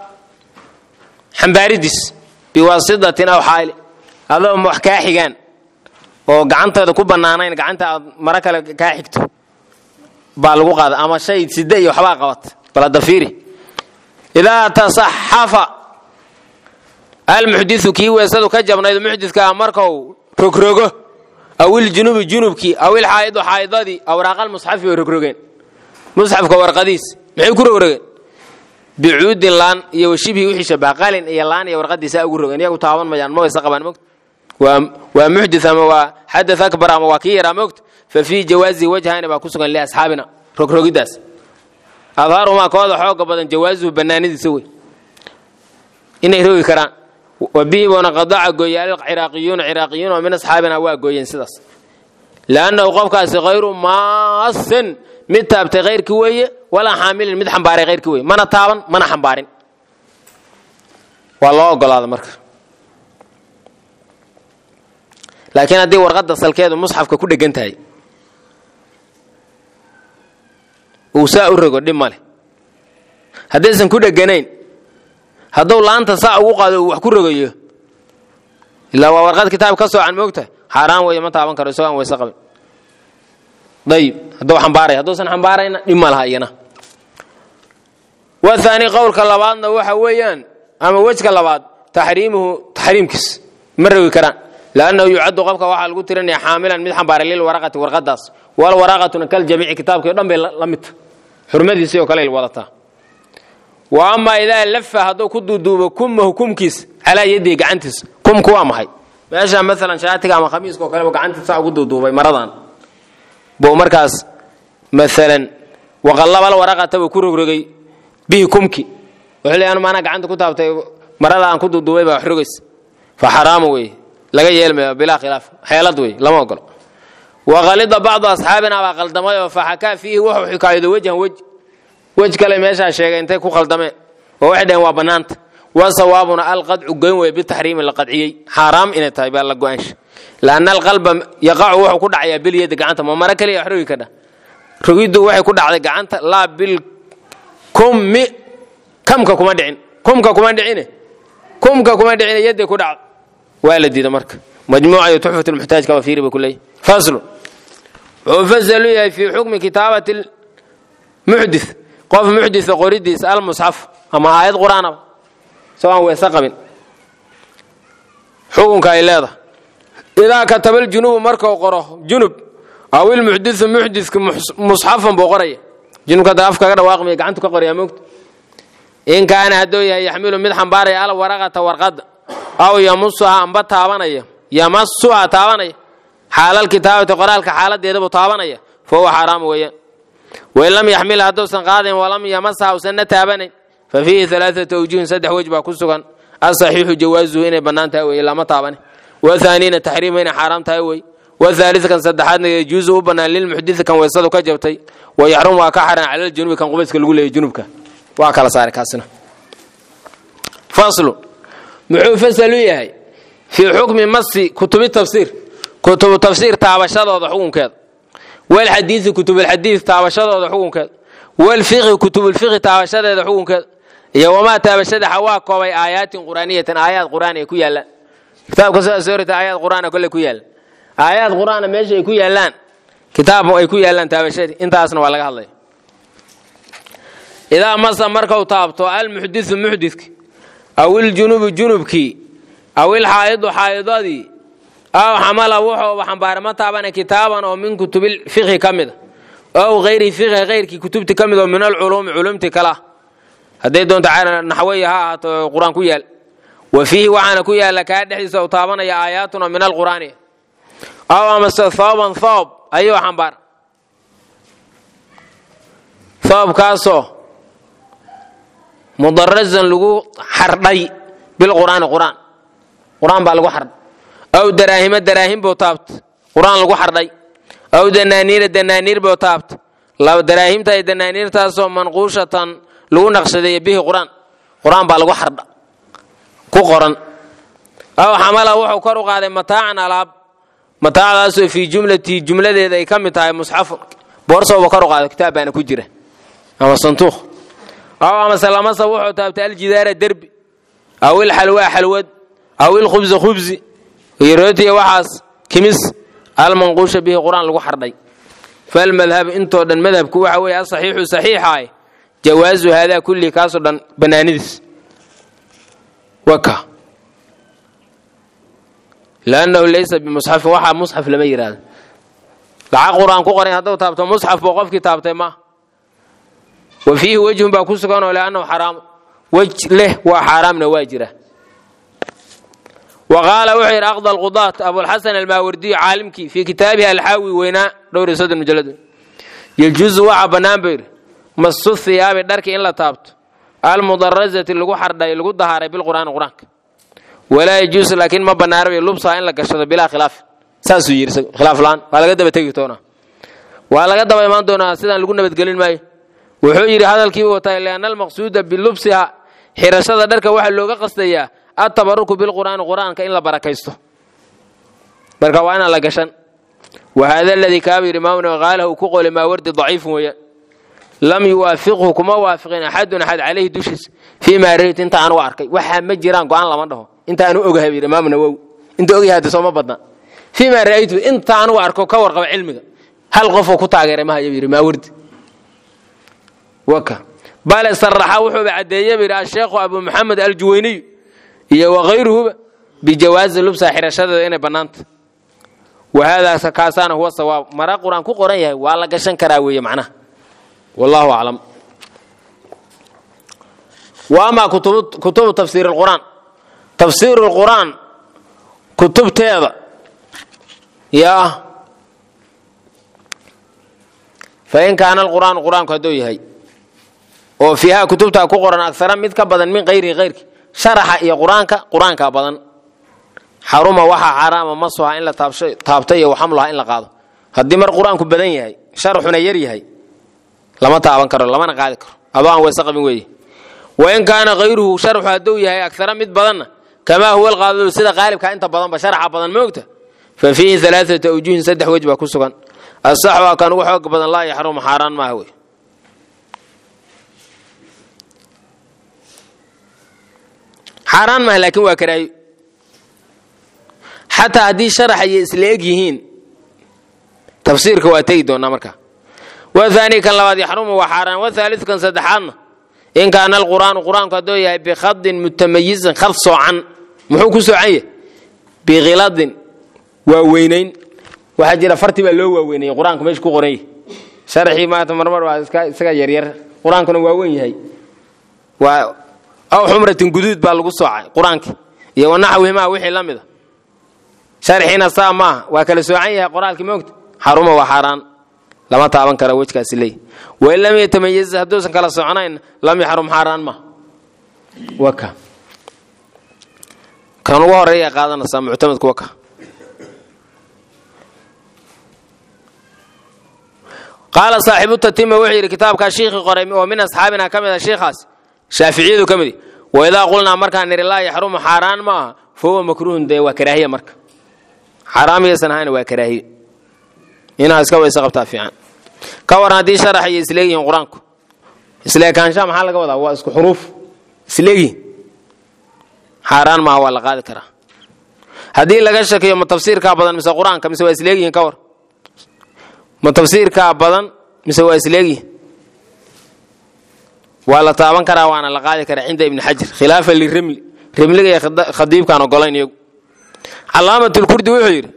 حنباردس بواسطة أو حائل هذا محكا حيجان وقعنته كوب بنانين قعنته مركل كاحكته بالغو قاد أما شيء سدي وحبا قوت بلا ضفيري إذا تصحف المحدث كي ويسدو كجبنا إذا محدث كأمركو ركروجه أو الجنوب كي أو الحائض حائضادي أو راق المصحف وركروجين مصحف كورقديس معي كروجين بعود لان يوشبه وحي شبه قالين يلان يورقديس أقولون ياقو تعاون مجان ما يسقبان مكت ومحدث ما حدث أكبر ما وكير مكت ففي جواز وجهان باكوسكن لأصحابنا ركروجداس أظهر ما قال حوق بدن جوازه بنانيد سوي إنه يروي كران وبه ونقضع جويال عراقيون ومن أصحابنا واجوين سدس لأنه قفك غير ماصن متابت غير كويه ولا حامل مد حنباري غير كوي mana taaban mana xambaarin waa loo ogolaada marka laakiin hadii warqada salkeedu musxafka ku dhagan tahay uu saa u rogo dhimale hadaysan ku dhaganayn haduu laanta saa ugu qaado wax ku rogayo ilaa waa warqad kitaab ka soo can moogta xaraan way ma taaban karo soo aan waysa qabin dayib haduu xambaaray haduusan xambaarayna dhimalaha iyana والثاني قول كلابادنا waxa weeyaan ama wajka labaad tahriimkiis marwi karaan laana yu'addu qofka waxa lagu tirinaya xaamilan mid xambaaray lil waraqati warqadaas wal waraqatuna kal jami'i kitaabka dhanbe la mid xurmadiisa oo kale wadata wa amma ila lafa hadu ku duuduubo hukumkiis ala yadi gacantiis kumku waa maxay meesha mesela shaatiga ama khamiiska oo kale gacantiisa ugu duuduubay maradan boo markaas mesela waqallaba waraqata ku rogrogay بكمكي وحلي أنا ما أنا قعدت كتاب مرة عن كتب دبي بحرقس فحرام وي لقى يلم بلا خلاف حيلات وي لما أقول وغلط بعض أصحابنا وغلط ما فحكى فيه وحو حكاية وجه كلام يشاء شيء أنت كو غلط ما وواحد هو بنانت وصوابنا القطع قوي بالتحريم القطعي حرام إن تايب الله قوانش لأن القلب يقع وحو كل عيا باليد قعنت ما مرة كلي يحرق كده رقيد وحو كل عيا قعنت لا كمك كما دعين يدي كدع والدي دمرك مجموعة تحفة المحتاج كما فيه بكله فصل وفزلوا في حكم كتابة المحدث قف محدث قريد يسأل المصحف أما آيات قرآن سواء هو ثقب حكم كايلاده إذا كتب الجنوب مركه وقراه جنوب أو المحدث مصحفا بقرية جنوب كذا أفكار واقم يقعنتك قرية موت إن كان هدوية يحمل من حنباري على ورقة أو يمسها أنبت تابانية يمسها تابانية حال الكتابة قرالك حالة ديدبو تابانية فهو حرام ويا وإن لم يحملها دوسا قادم ولم يمسها وسنة تابانية ففيه 3 وجوه سدح وجبه كسوغان الصحيح جوازه إن بنان تاوي إلا ما تابانية وثانين تحريم إن حرام تاوي والثالث كان سدحان يجوز بنان للمحدث كان ويصدو كجبتي ويحرم وكحرا على الجنوب كان قبيسك الأولى جنوبك وكلا صارك هاسنا فاصل محو فسلويه في حكم مس كتب التفسير كتب التفسير تابشدود حكم كذا والحديث كتب الحديث تابشدود حكم كذا والفقه كتب الفقه تابشدود حكم كذا وما تابشد حواك آيات قرآنية آيات قرآنية كيالا كتاب سورة آيات قرآن كل كيالا آيات قرآن ماشي كيالان كتاب أي كيالان تابشد أنت أصلا ولا الله إذا مس مركو تابتو المحدث محدثك أو الجنوب جنوبك أو الحائض حائضادي أو حمل وحو وحنبار ما تابنا كتابا أو من كتب الفقه كامدة أو غير فقه غير كتبت كامدة من العلوم علومتك لا هدي دون تعالى نحويها قرآن كيال وفيه وعنا كيال لك حديث أو تابنا يا آياتنا من القرآن أو مس ثوبا ثوب أيوة حنبار ثوب كاسو مدرزا لغو حردي بالقرآن قرآن بالغو حرد أو دراهم بوتابت قرآن لغو حردي أو دنانير بوتابت لو دراهمت أي دنانير تاسو منقوشة لو نقشدي به قرآن بالغو حرد كقرن أو حمله وحو كرو قادة متاعا ألعاب متاع داسو في جملة ذي كم تاع مصحف بورصة وكرو قادة كتاب أنا كجرة أما صندوق أو مثلا ما صوحوا تابت الجدار الدرب أو الحلوى حلوة أو الخبز خبز يروتي وحاس كمس المنقوش به قرآن لغو حردي فالمذهب انتو دن مذهب كوحا ويا صحيح صحيح هاي جواز هذا كل كاسر بنانيس وكا لأنه ليس بمصحف وحا مصحف لما يراد لعا قرآن كقرين هذا تابت مصحف بوقف كتابت ما وفيه وجه باكوسكان ولأنه حرام وجه له وحرام نواجره وقال وحير أقضى القضاة أبو الحسن الماوردي عالمك في كتابه الحاوي ويناء دور صدر مجلد يجوز وعى بنامبر مصوص ثياب الدرك إلا تابت المضرزة اللي قو حردها اللي قو ظهاري بالقرآن قرآنك ولا يجوز لكن ما بناربي لبسها إن لك الشرط بلا خلاف ساسو يرس خلاف لان ولا قد بتجيتونا ولا قد بيمان دونا سيدنا اللي قلنا بتقلين ماي وحير هذا الكيو لأن المقصود بلبسها حراسة درك واحد لوجا قصديا التبرك بالقرآن كإن لا بركيسته بركة وأنا لقشن وهذا الذي كابر إمامنا قاله كقول ما ورد ضعيف ويا لم يوافقه كما وافقين أحد عليه دوشس فيما رأيت أنت عن واركي وحمد جيران قان لا منه أنت أنا أوجه بإمامنا وو أنت أوجه هذا سوما بدنا فيما رأيت أنت عن واركو كورق علمك هل غفو كتاجر ما يبير ما ورد وكا بل صرح وحب عديه بر الشيخ أبو محمد الجويني وغيره بجواز اللبس حرشة إنه بنانت وهذا كاسان هو الصواب مرا قرآن كو قرآن والله قشن كراوية معناه والله أعلم. وأما كتب تفسير القرآن تفسير القرآن كتب تيضا يا فإن كان القرآن كدوي هي وفيها كتبتها كقرآن أكثر من كبدا من غيرك شرح يا قرآنك بدن حرم وحا حرام مصها إن لا تابتي وحملها إن لا قاضي هدي مر قرآنك بدن هي شرحنا يري هي لما تابن كر لما نقاد كر أبان وسقم وي وإن كان غيره شرح هدوي هي أكثر من بدن كما هو القاضي سيدا غالب كأنت بدن بشرح بدن موته ففيه 3 وجوه 3 وجبة كسكن الصحوة كان وحق بدن لا يحرم حرام ما هو حرام ما لكن وكراي حتى هذه شرح يسليجهين تفسير كواتي دون مركا وثاني كان لواد يحرم وحرام وثالث كان سدحان إن كان القرآن كدوية بخط متميز خلص عن محوك سعية بغلاد ووينين وحجر فرتب اللو ووينين قرآن كمش كقري شرحي ما تمرمر وسكا يرير قرآن كنا ووين هي أو حمرة جدود بالقصة قرآنك يونحوه ما وحي لمده شرحين الصامة وكل سعية قرآن كموت حرم وحرام لما تابن كروجك سلي وإن لم يتميز هدوس كلا سعنين لم يحرم حرام ما وكا كانوا وريا قادنا الصام معتمد كوكا قال صاحب التتمة وحي كتاب كشيخ قريم ومن أصحابنا كمذا شيخاس شافعي ذو كمذي وإذا قلنا مركا نري الله يحرم حرام ما فهو مكروه ده وكراهية مركا حرام يسنهين وكراهية هنا اسكو يسقبتا فيعان كور هذه شرح يسليين قرانكو اسلي كان شام maxaa laga wadaa waa isku xuruf isleegi xaraan ma waa la qaadi kara hadii laga shakiyo ma tafsiirka badan mise quraanka mise waa isleegiin ka war ma tafsiirka badan mise waa isleegi waa la taaban karaa waana la qaadi karaa inda ibn hajar khilaafa rimliga khadiib kan ogolayn iyagu calaamatul kurdi wuxuu yiri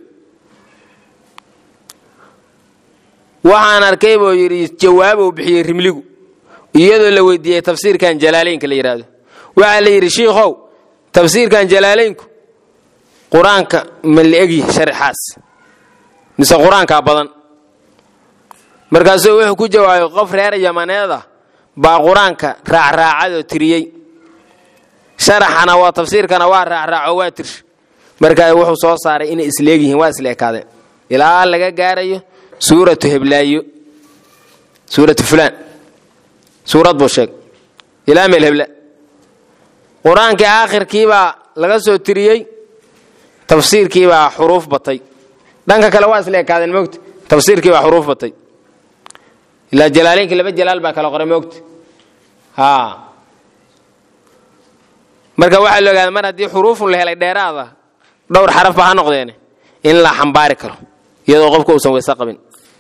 waxaan arkay boo yiri jawaab uu bixiyay rimligu iyadoo la weydiiyay tafsiirkan jalaaleynka la yiraahdo waxa la yiri sheekhow tafsiirkan jalaaleynku quraanka ma leegi sharxaas mise quraanka badan markaas wuxuu ku jawaabay qof reer Yamaneeda baa quraanka raacraacado tiriyay sharaxana waa tafsiirkana waa raacraaco waa tir markaa wuxuu soo saaray in isleegihiin waa isleekaadeen ilaa laga gaarayo سورة هبلايو سورة فلان سورة بوشك إلى ملهبلا قرآن كآخر كيبا لغسو تريي تفسير كيبا حروف بطي دانك كلواس لك هذا الموت تفسير كيبا حروف بطي إلا جلالين كلا بجلال باك لقرأ موت ها marka waxa la ogaado mar hadii xuruuf la helay dheeraada dhowr xaraf baa noqdeen in la xambaari karo iyadoo qofku uusan weysa qabin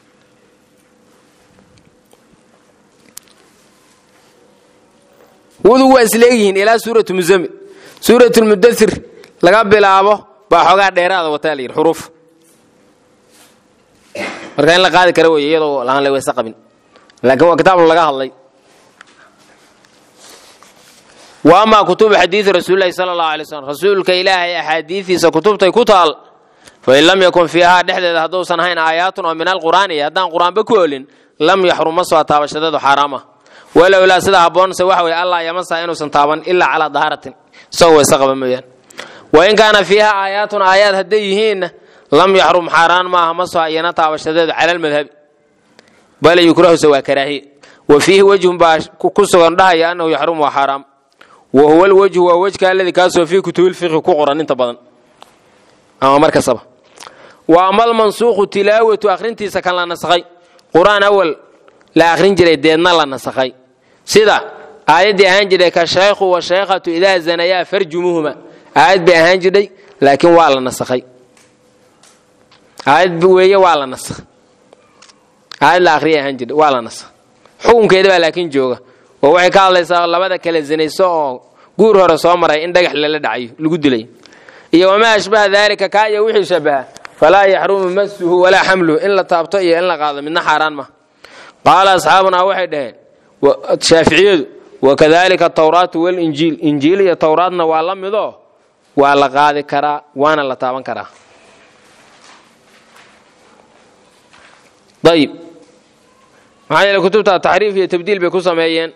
wudu waa isleeyihiin ilaa suuratu muzammil suuratu mudaththir laga bilaabo baa xogaa dheeraada wata la yiri xuruuf marka in la qaadi karo way iyadoo aan la weysa qabin laakiin waa kitaab laga hadlay وأما كتب حديث رسول الله صلى الله عليه وسلم رسولك إلهي أحاديثي سكتبتي كتال فإن لم يكن فيها دحدث هدوسا هين آيات من القرآن يهدان قرآن بكل لم يحرم مسوى تابا شدد حرامه ولو لا سيدا هبون سوحوي الله يمسى إنو سنتابا إلا على ظهرة سوى سقبا مبين وإن كان فيها آيات هديهين لم يحرم حرام ما مسوى ينتابا شدد على المذهب بل يكره سوى كراهي وفيه وجه باش كسوغا دهي أنه يحرم وحرام وهو الوجه ووجه الذي كاسوا فيه كتب الفقه كقرآن انت بدن أما مركز صبا وأما المنسوخ تلاوة آخرين سكن لا نسخي قرآن أول لا آخرين جري دينا لا نسخي سيدا آيات دي أهان كالشيخ والشيخة إذا زنيا فرجموهما آيات بأهان جري لكن وعلى نسخي آيات بوية وعلى نسخ آيات الآخرية أهان جري وعلى نسخ حكم كده لكن جوغا ووحي كالله لبدا كلا زنيسو غور هore soo maray in dhagax la dhacayo lagu dilay iyo wama ashbah dalika ka iyo wixii shabaha fala yahrumu masuhu wala hamlu in la taabto iyo in la qaado midna xaraan ma qala ashabuna waxay dhaheen shafiiciyadu wakadalika tawraat wal injil injil iyo tawraatna waa la mido waa la qaadi karaa waana la taaban karaa طيب معايا كتبتها تحريف iyo tabdiil bay ku sameeyeen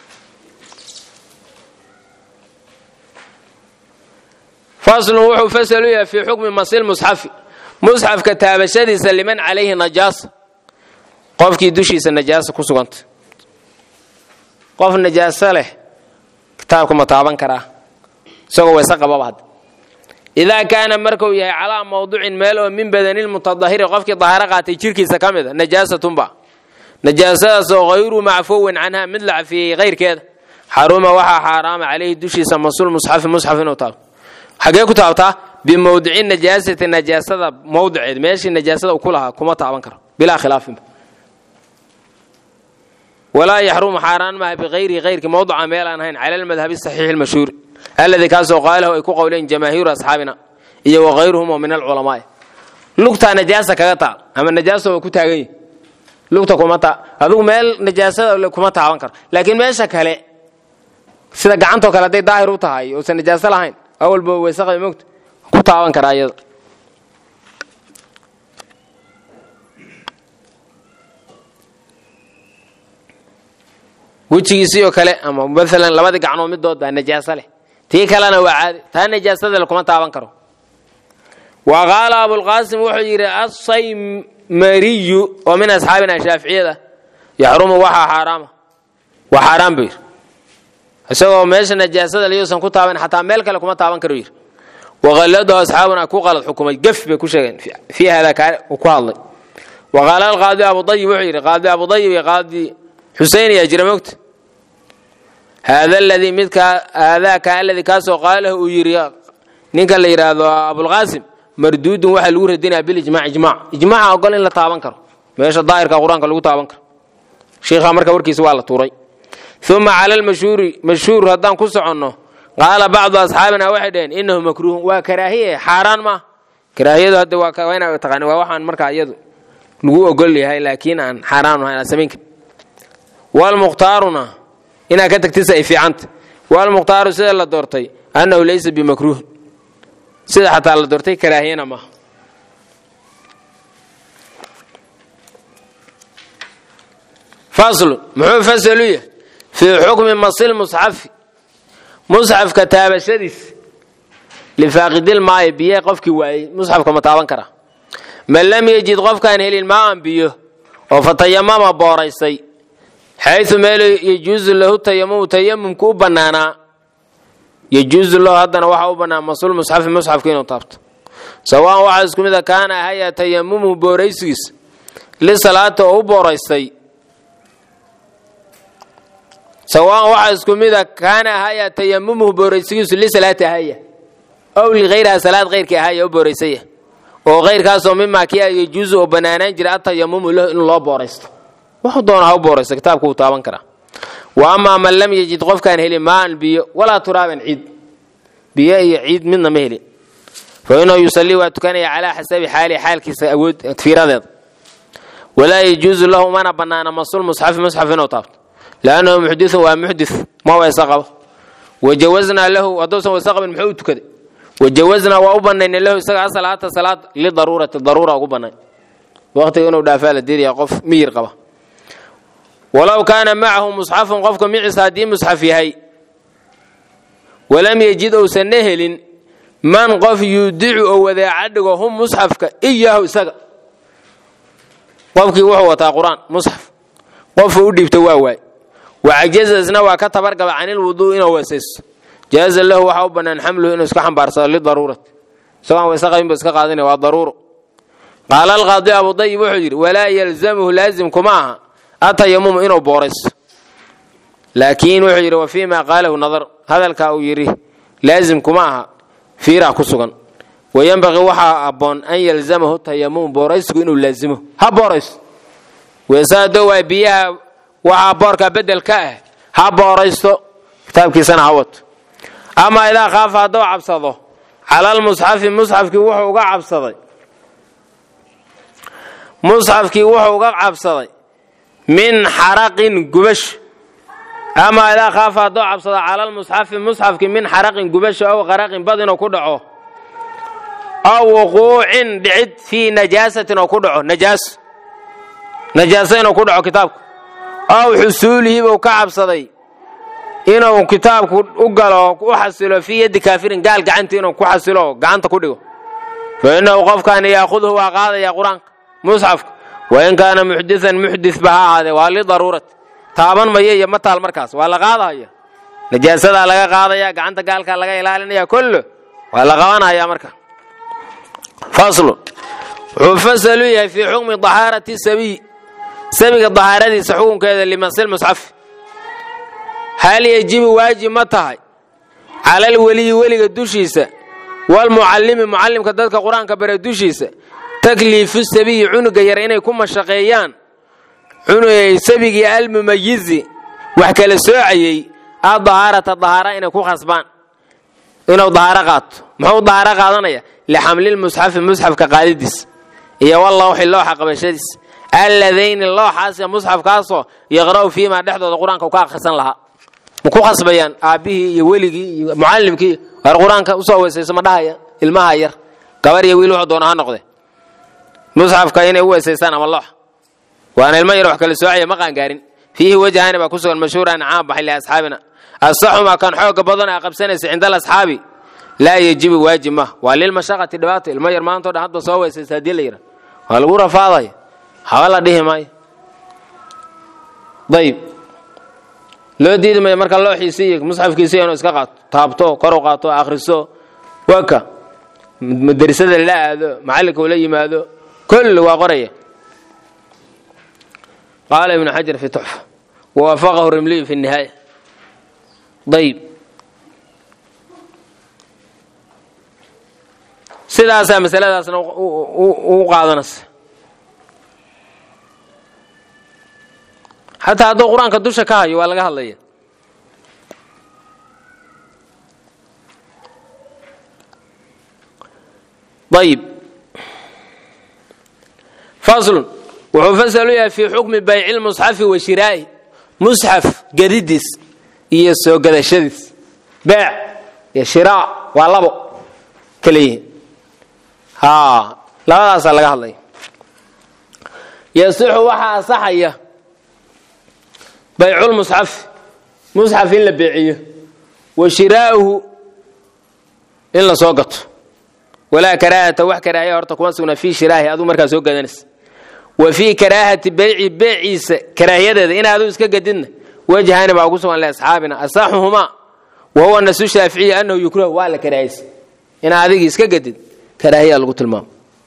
فاصل وحو فسلوا في حكم مصير مصحف مصحف كتاب شدي سلمان عليه نجاس قفكي دوشيس النجاسة كسوغنت قف النجاسة له كتابكم متابن كراه سوى ويساق بعض إذا كان مركوي على موضوع ماله من بدن المتظاهر قفكي ظاهرة قاتي شركي سكامدة نجاسة تنبع نجاسة غير معفو عنها مثل في غير كذا حرام وحا حرام عليه دوشيس مصول مصحف نوتاب حاجه كتابتها بموضع النجاسه النجاسه موضع ماشي النجاسه كلها كما تابن كره بلا خلاف ولا يحرم حرام ما بغير موضع ميل ان على المذهب الصحيح المشهور الذي كاسو قاله اي قولين جماهير اصحابنا اي وغيرهم من العلماء لقطه نجاسه كغتا اما النجاسه ku taagay lugta kuma ta adigu meel najaasada kuma taaban karo laakiin meesha kale sida gacanto kale day daahir u tahay oo san najaasa lahayn أول بويساق يموت كتابان كرايض وجهيسي oo kale ama مثلا labada gacno midood baa najaasa leh tii kalena waa caadi taa najaasada la kuma taaban karo وقال أبو القاسم wuxuu yiri الصيمري ومن أصحابنا الشافعية يحرم وحا حرام وحرام بير isagoo meesha najaasada leeyahay ku taaban xataa meel kale kuma taaban karo yir waqaladu asxaabuna ku qalad xukumay gaf bay ku sheegeen fi hada ka ku hadlay waqala al-qadi abu tayyib wuxuu yiri qadi abu tayyib iyo qadi xuseyn ya jirmogt hada alladhi midka hada ka alladhi kaasoo qaalahu yiri ninka la yiraahdo abu al-qasim mardud waxa lagu radinaa bil ijmaa ogol in la taaban karo meesha daahirka quraanka lagu taaban karo sheekha marka warkiisa waa la tuuray ثم على مشهور هدان كسعنه قال بعض أصحابنا واحدين إنه مكروه وكراهية حرام ما كراهية هذا وين تقني وواحد مركع يده لقوا أقول لي هاي لكن عن حرام هاي سمينك والمختارنا إنها كتك تسأي في عنت والمختار سيد الله دورتي أنه ليس بمكروه سيد حتى الله دورتي كراهية ما فاصل محو فسلوية في حكم مصير مصحف كتابة شديث لفاقد الماء بيه قفك واي مصحف كما تابن كره من لم يجد قفك ان هل الماء بيه وفتيمم بوريسي حيث ميل يجوز له تيمم كو بنانا يجوز له هذا وحا بنانا مصول مصحف كينو طابت سواء واحد اسكو ميدا كان هيا تيممه بوريسيس لصلاة او بوريسي سواء واحد اسكو ميدا كان هيا تيممه بوريسيس لصلاة هيا او لغيرها صلاة غير كي هيا او بوريسيه او غير كاسو مما كي يجوز او بنانان جرا تيمم له ان لو بوريستو wuxuu doonaa u booraysa kitaabku uu taaban kara wa amma man lam yajid qofkan heli maan biyo wala turaban ciid biyo iyo ciid midna ma heli fa inuu yusalli wa tukanaya ala hasabi xaalkiisa awood fiiradeed wala yajuzu lahu mana banaana masul mushaf inuu taabto laana muhdith wa muhdith ma wasaqab wajawazna lahu adosan wasaqab muxuu tukade wajawazna wa ubanayna lahu isaga salaata salaat li darura ugu banay waqtiga inuu dhaafaa la diiriya qof miir qaba ولو كان معه مصحف قفك معي صادي مصحف هي ولم يجد أو سنهل من قف يدعو أو ذا عدقه هم مصحفك إياه سقى قفك وهو تا قرآن مصحف قف ودي بتواوي وعجزنا وكتبرق عن الوضوء إنه وسس جاز له وحبنا نحمله إنه سكحن بارصة للضرورة سواء وسقى بس كقاضين والضرورة قال القاضي أبو طيب وحجر ولا يلزمه لازمكم معها التيمم إنه بورس لكن وحجر وفيما قاله نظر هذا الكاو يريه لازم كماها في راكسوغن وينبغي وحا أبون أن يلزمه التيمم بورس إنه لازمه ها بورس ويسادوا بيها وحا بورك بدل كاه ها بورسو كتاب كيسان عوت أما إذا خاف هدو عبصده على المصحف كي وحو عبصده مصحف كي وحو عبصده من حرق قبش أما إذا خاف هدو عبصده على المصحف كي من حرق قبش أو غرق بدن وكدعه أو وقوع دعد في نجاسة وكدعه نجاسين وكدعه كتابك أو حصوله وكعبصدي إنه كتابك أقله وحصله في يد كافر قال قعنت إنه كحصله قعنت كله فإنه وقف كان يأخذه وقاضي يا قرآن مصحفك وإن كان محدث بها هذا وهل ضرورة طابا ما هي متى المركز ولا قاضي هي نجاسة لقى قاضي قعنت قال لقى إلى كله ولا قوانا يا مركز فصل وفصلوا في حكم طهارة السبي سبق الطهارة سحوم كذا لمصل مصحف هل يجب واجب متى على الولي ولي الدشيسة والمعلم كذلك قرآن كبر الدشيسة تكليف السبي عنق يرين يكون مشقيان عنق سبق المميز وحكى الساعي الطهارة إن يكون خصبان إنه طهارة قات ما هو طهارة قاتنا لحمل المصحف كقالدس يا والله وحي الله حق بشدس الذين الله حاسس مصحف كاسو يقرأوا فيما دحدث القرآن كوكا خسن لها مكو خصبيان أبيه يولي معلمك القرآن كوسوي سيسمى داهية المهاير كبر يويل وحدونها نقضي مصحف كاين هو سيسان والله وأنا المير وحكى للسواعية ما كان قارن فيه وجهان بكسر المشهور عن عام بحل أصحابنا الصح ما كان حوق بضنا عقب سنة عند الأصحابي لا يجب واجب ما وللمشقة الدبات المير ما أنتو حتى سوى سيسادي ليرة والغورة فاضي حوالا ديه ماي طيب لو ديد ما مركا لو حيسيك مصحف كيسي انو اسكا قاطو تابتو كرو قاطو اخرسو وكا مدرسه لا هذا معلك ولا يمادو كل وقريه قال ابن حجر في تحفه ووافقه الرملي في النهايه طيب سيداسا مسألة وقادنس حتى هذا القرآن كدوشة كاهي ولا قال طيب فصل وحفصلوا في حكم بيع المصحف وشرائه مصحف جديدس يسوع قد شديس بيع يا شراء والله كليه ها لا أصل قال يصح وحى صحيه بيع المصحف مصحف إلا بيعيه وشراؤه إلا سوقت ولا كراهة وح كراهية هرتك وانسونا في شرائه أدو مركز سوق دنس وفي كراهة بيعيس كراهية إن هذا إسكجدنا وجهان بعوصوا لأصحابنا أصحهما وهو الناس الشافعي أنه يكره ولا كراهيس إن هذا إسكجد كراهية القتل المام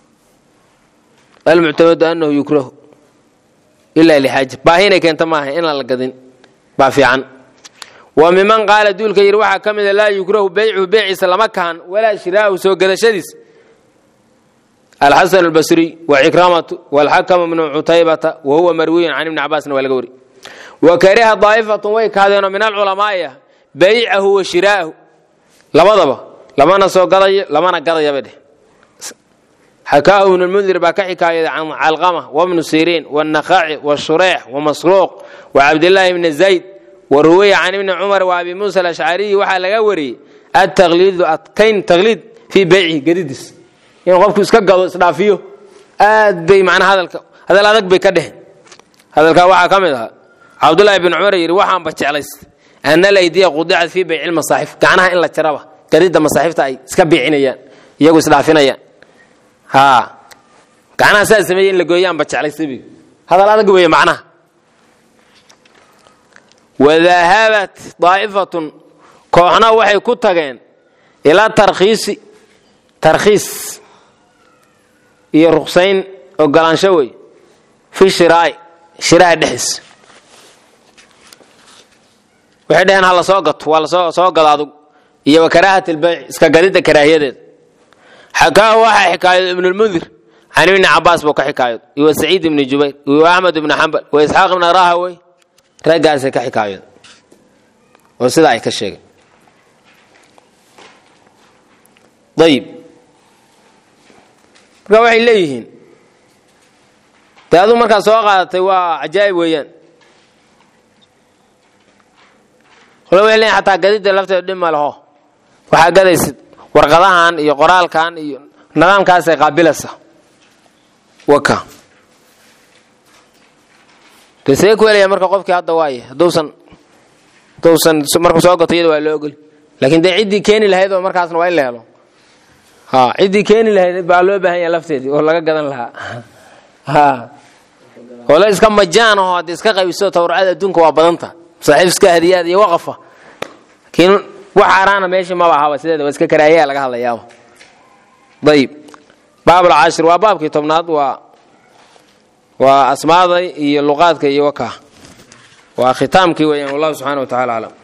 المعتمد أنه يكره إلا لحاجة باهين كانت معه إن القدين بافي عن وممن قال دول كير واحد كم لا يكره بيع سلام كان ولا شراء سوق هذا شديد الحسن البصري وعكرمة والحكم من عتيبة وهو مروي عن ابن عباس والقوري وكره ضائفة ويكادون من العلماء بيعه وشراءه لما سوق قضي لما قضي بده حكاه ابن المنذر بكحكاية عن علقمة وابن سيرين والنخاعي والشريح ومسروق وعبد الله بن زيد وروي عن ابن عمر وابي موسى الاشعري وحال قوري التغليد اتكين تغليد في بيعه جديدس يعني قفكو اسكا غدو اسدافيو اد بي معنى هذا لا ادق بي كدهن هذا waxa kamid عبد الله بن عمر يري waxaan bajeclays ana laydiya qudacad fi bay'il masaahif gacanaha in la jaraba gadida masaahifta ay iska biicinayaan iyagu isdaafinayaan ha gacanaha saas sameeyeen la gooyaan bajeclays bi hada la adag weey macnaha وذهبت ضائفة كوحنا waxay ku tageen ila tarxiis iyo ruqsayn oo galaansho way fi shiraa dhexis waxay dhahan hal soo gato wala soo gadaado iyo karaahat al-bay' iska gadida karaahiyadeed xakaa waxa xikaayad ibn al-mundhir عن ابن عباس بو كحكايد iyo سعيد بن جبير iyo احمد بن حنبل واسحاق بن راهوي ragaas ka xikaayad oo sida ay ka sheegay طيب waxay leeyihiin taadu marka soo qaadatay waa ajaayib weeyaan qolo weeyaan hatta gadida lafteeda dhima laho waxa gadaysid warqadahan iyo qoraalkan iyo nidaamkaas ay qaabilaysa waka تسيك ولا مركب قفك هذا واي دوسن مركب سوق طيب ولا أقول لكن ده عدي كاني لهذا مركب أصلا وين له ها عدي كاني لهذا بعلوه بهاي لفتي والله قدن لها ها ولا إذا كان مجانا هذا إذا كان قيسوا تورعة دونك وابنته صحيح إذا كان هذه وقفة كين وحرانا ماشي ما بحاول سيدا بس كراهية لقى الله ياه طيب باب العاشر وباب كتبنات وأسماء اللغات كي وكا وختام كي والله سبحانه وتعالى أعلم.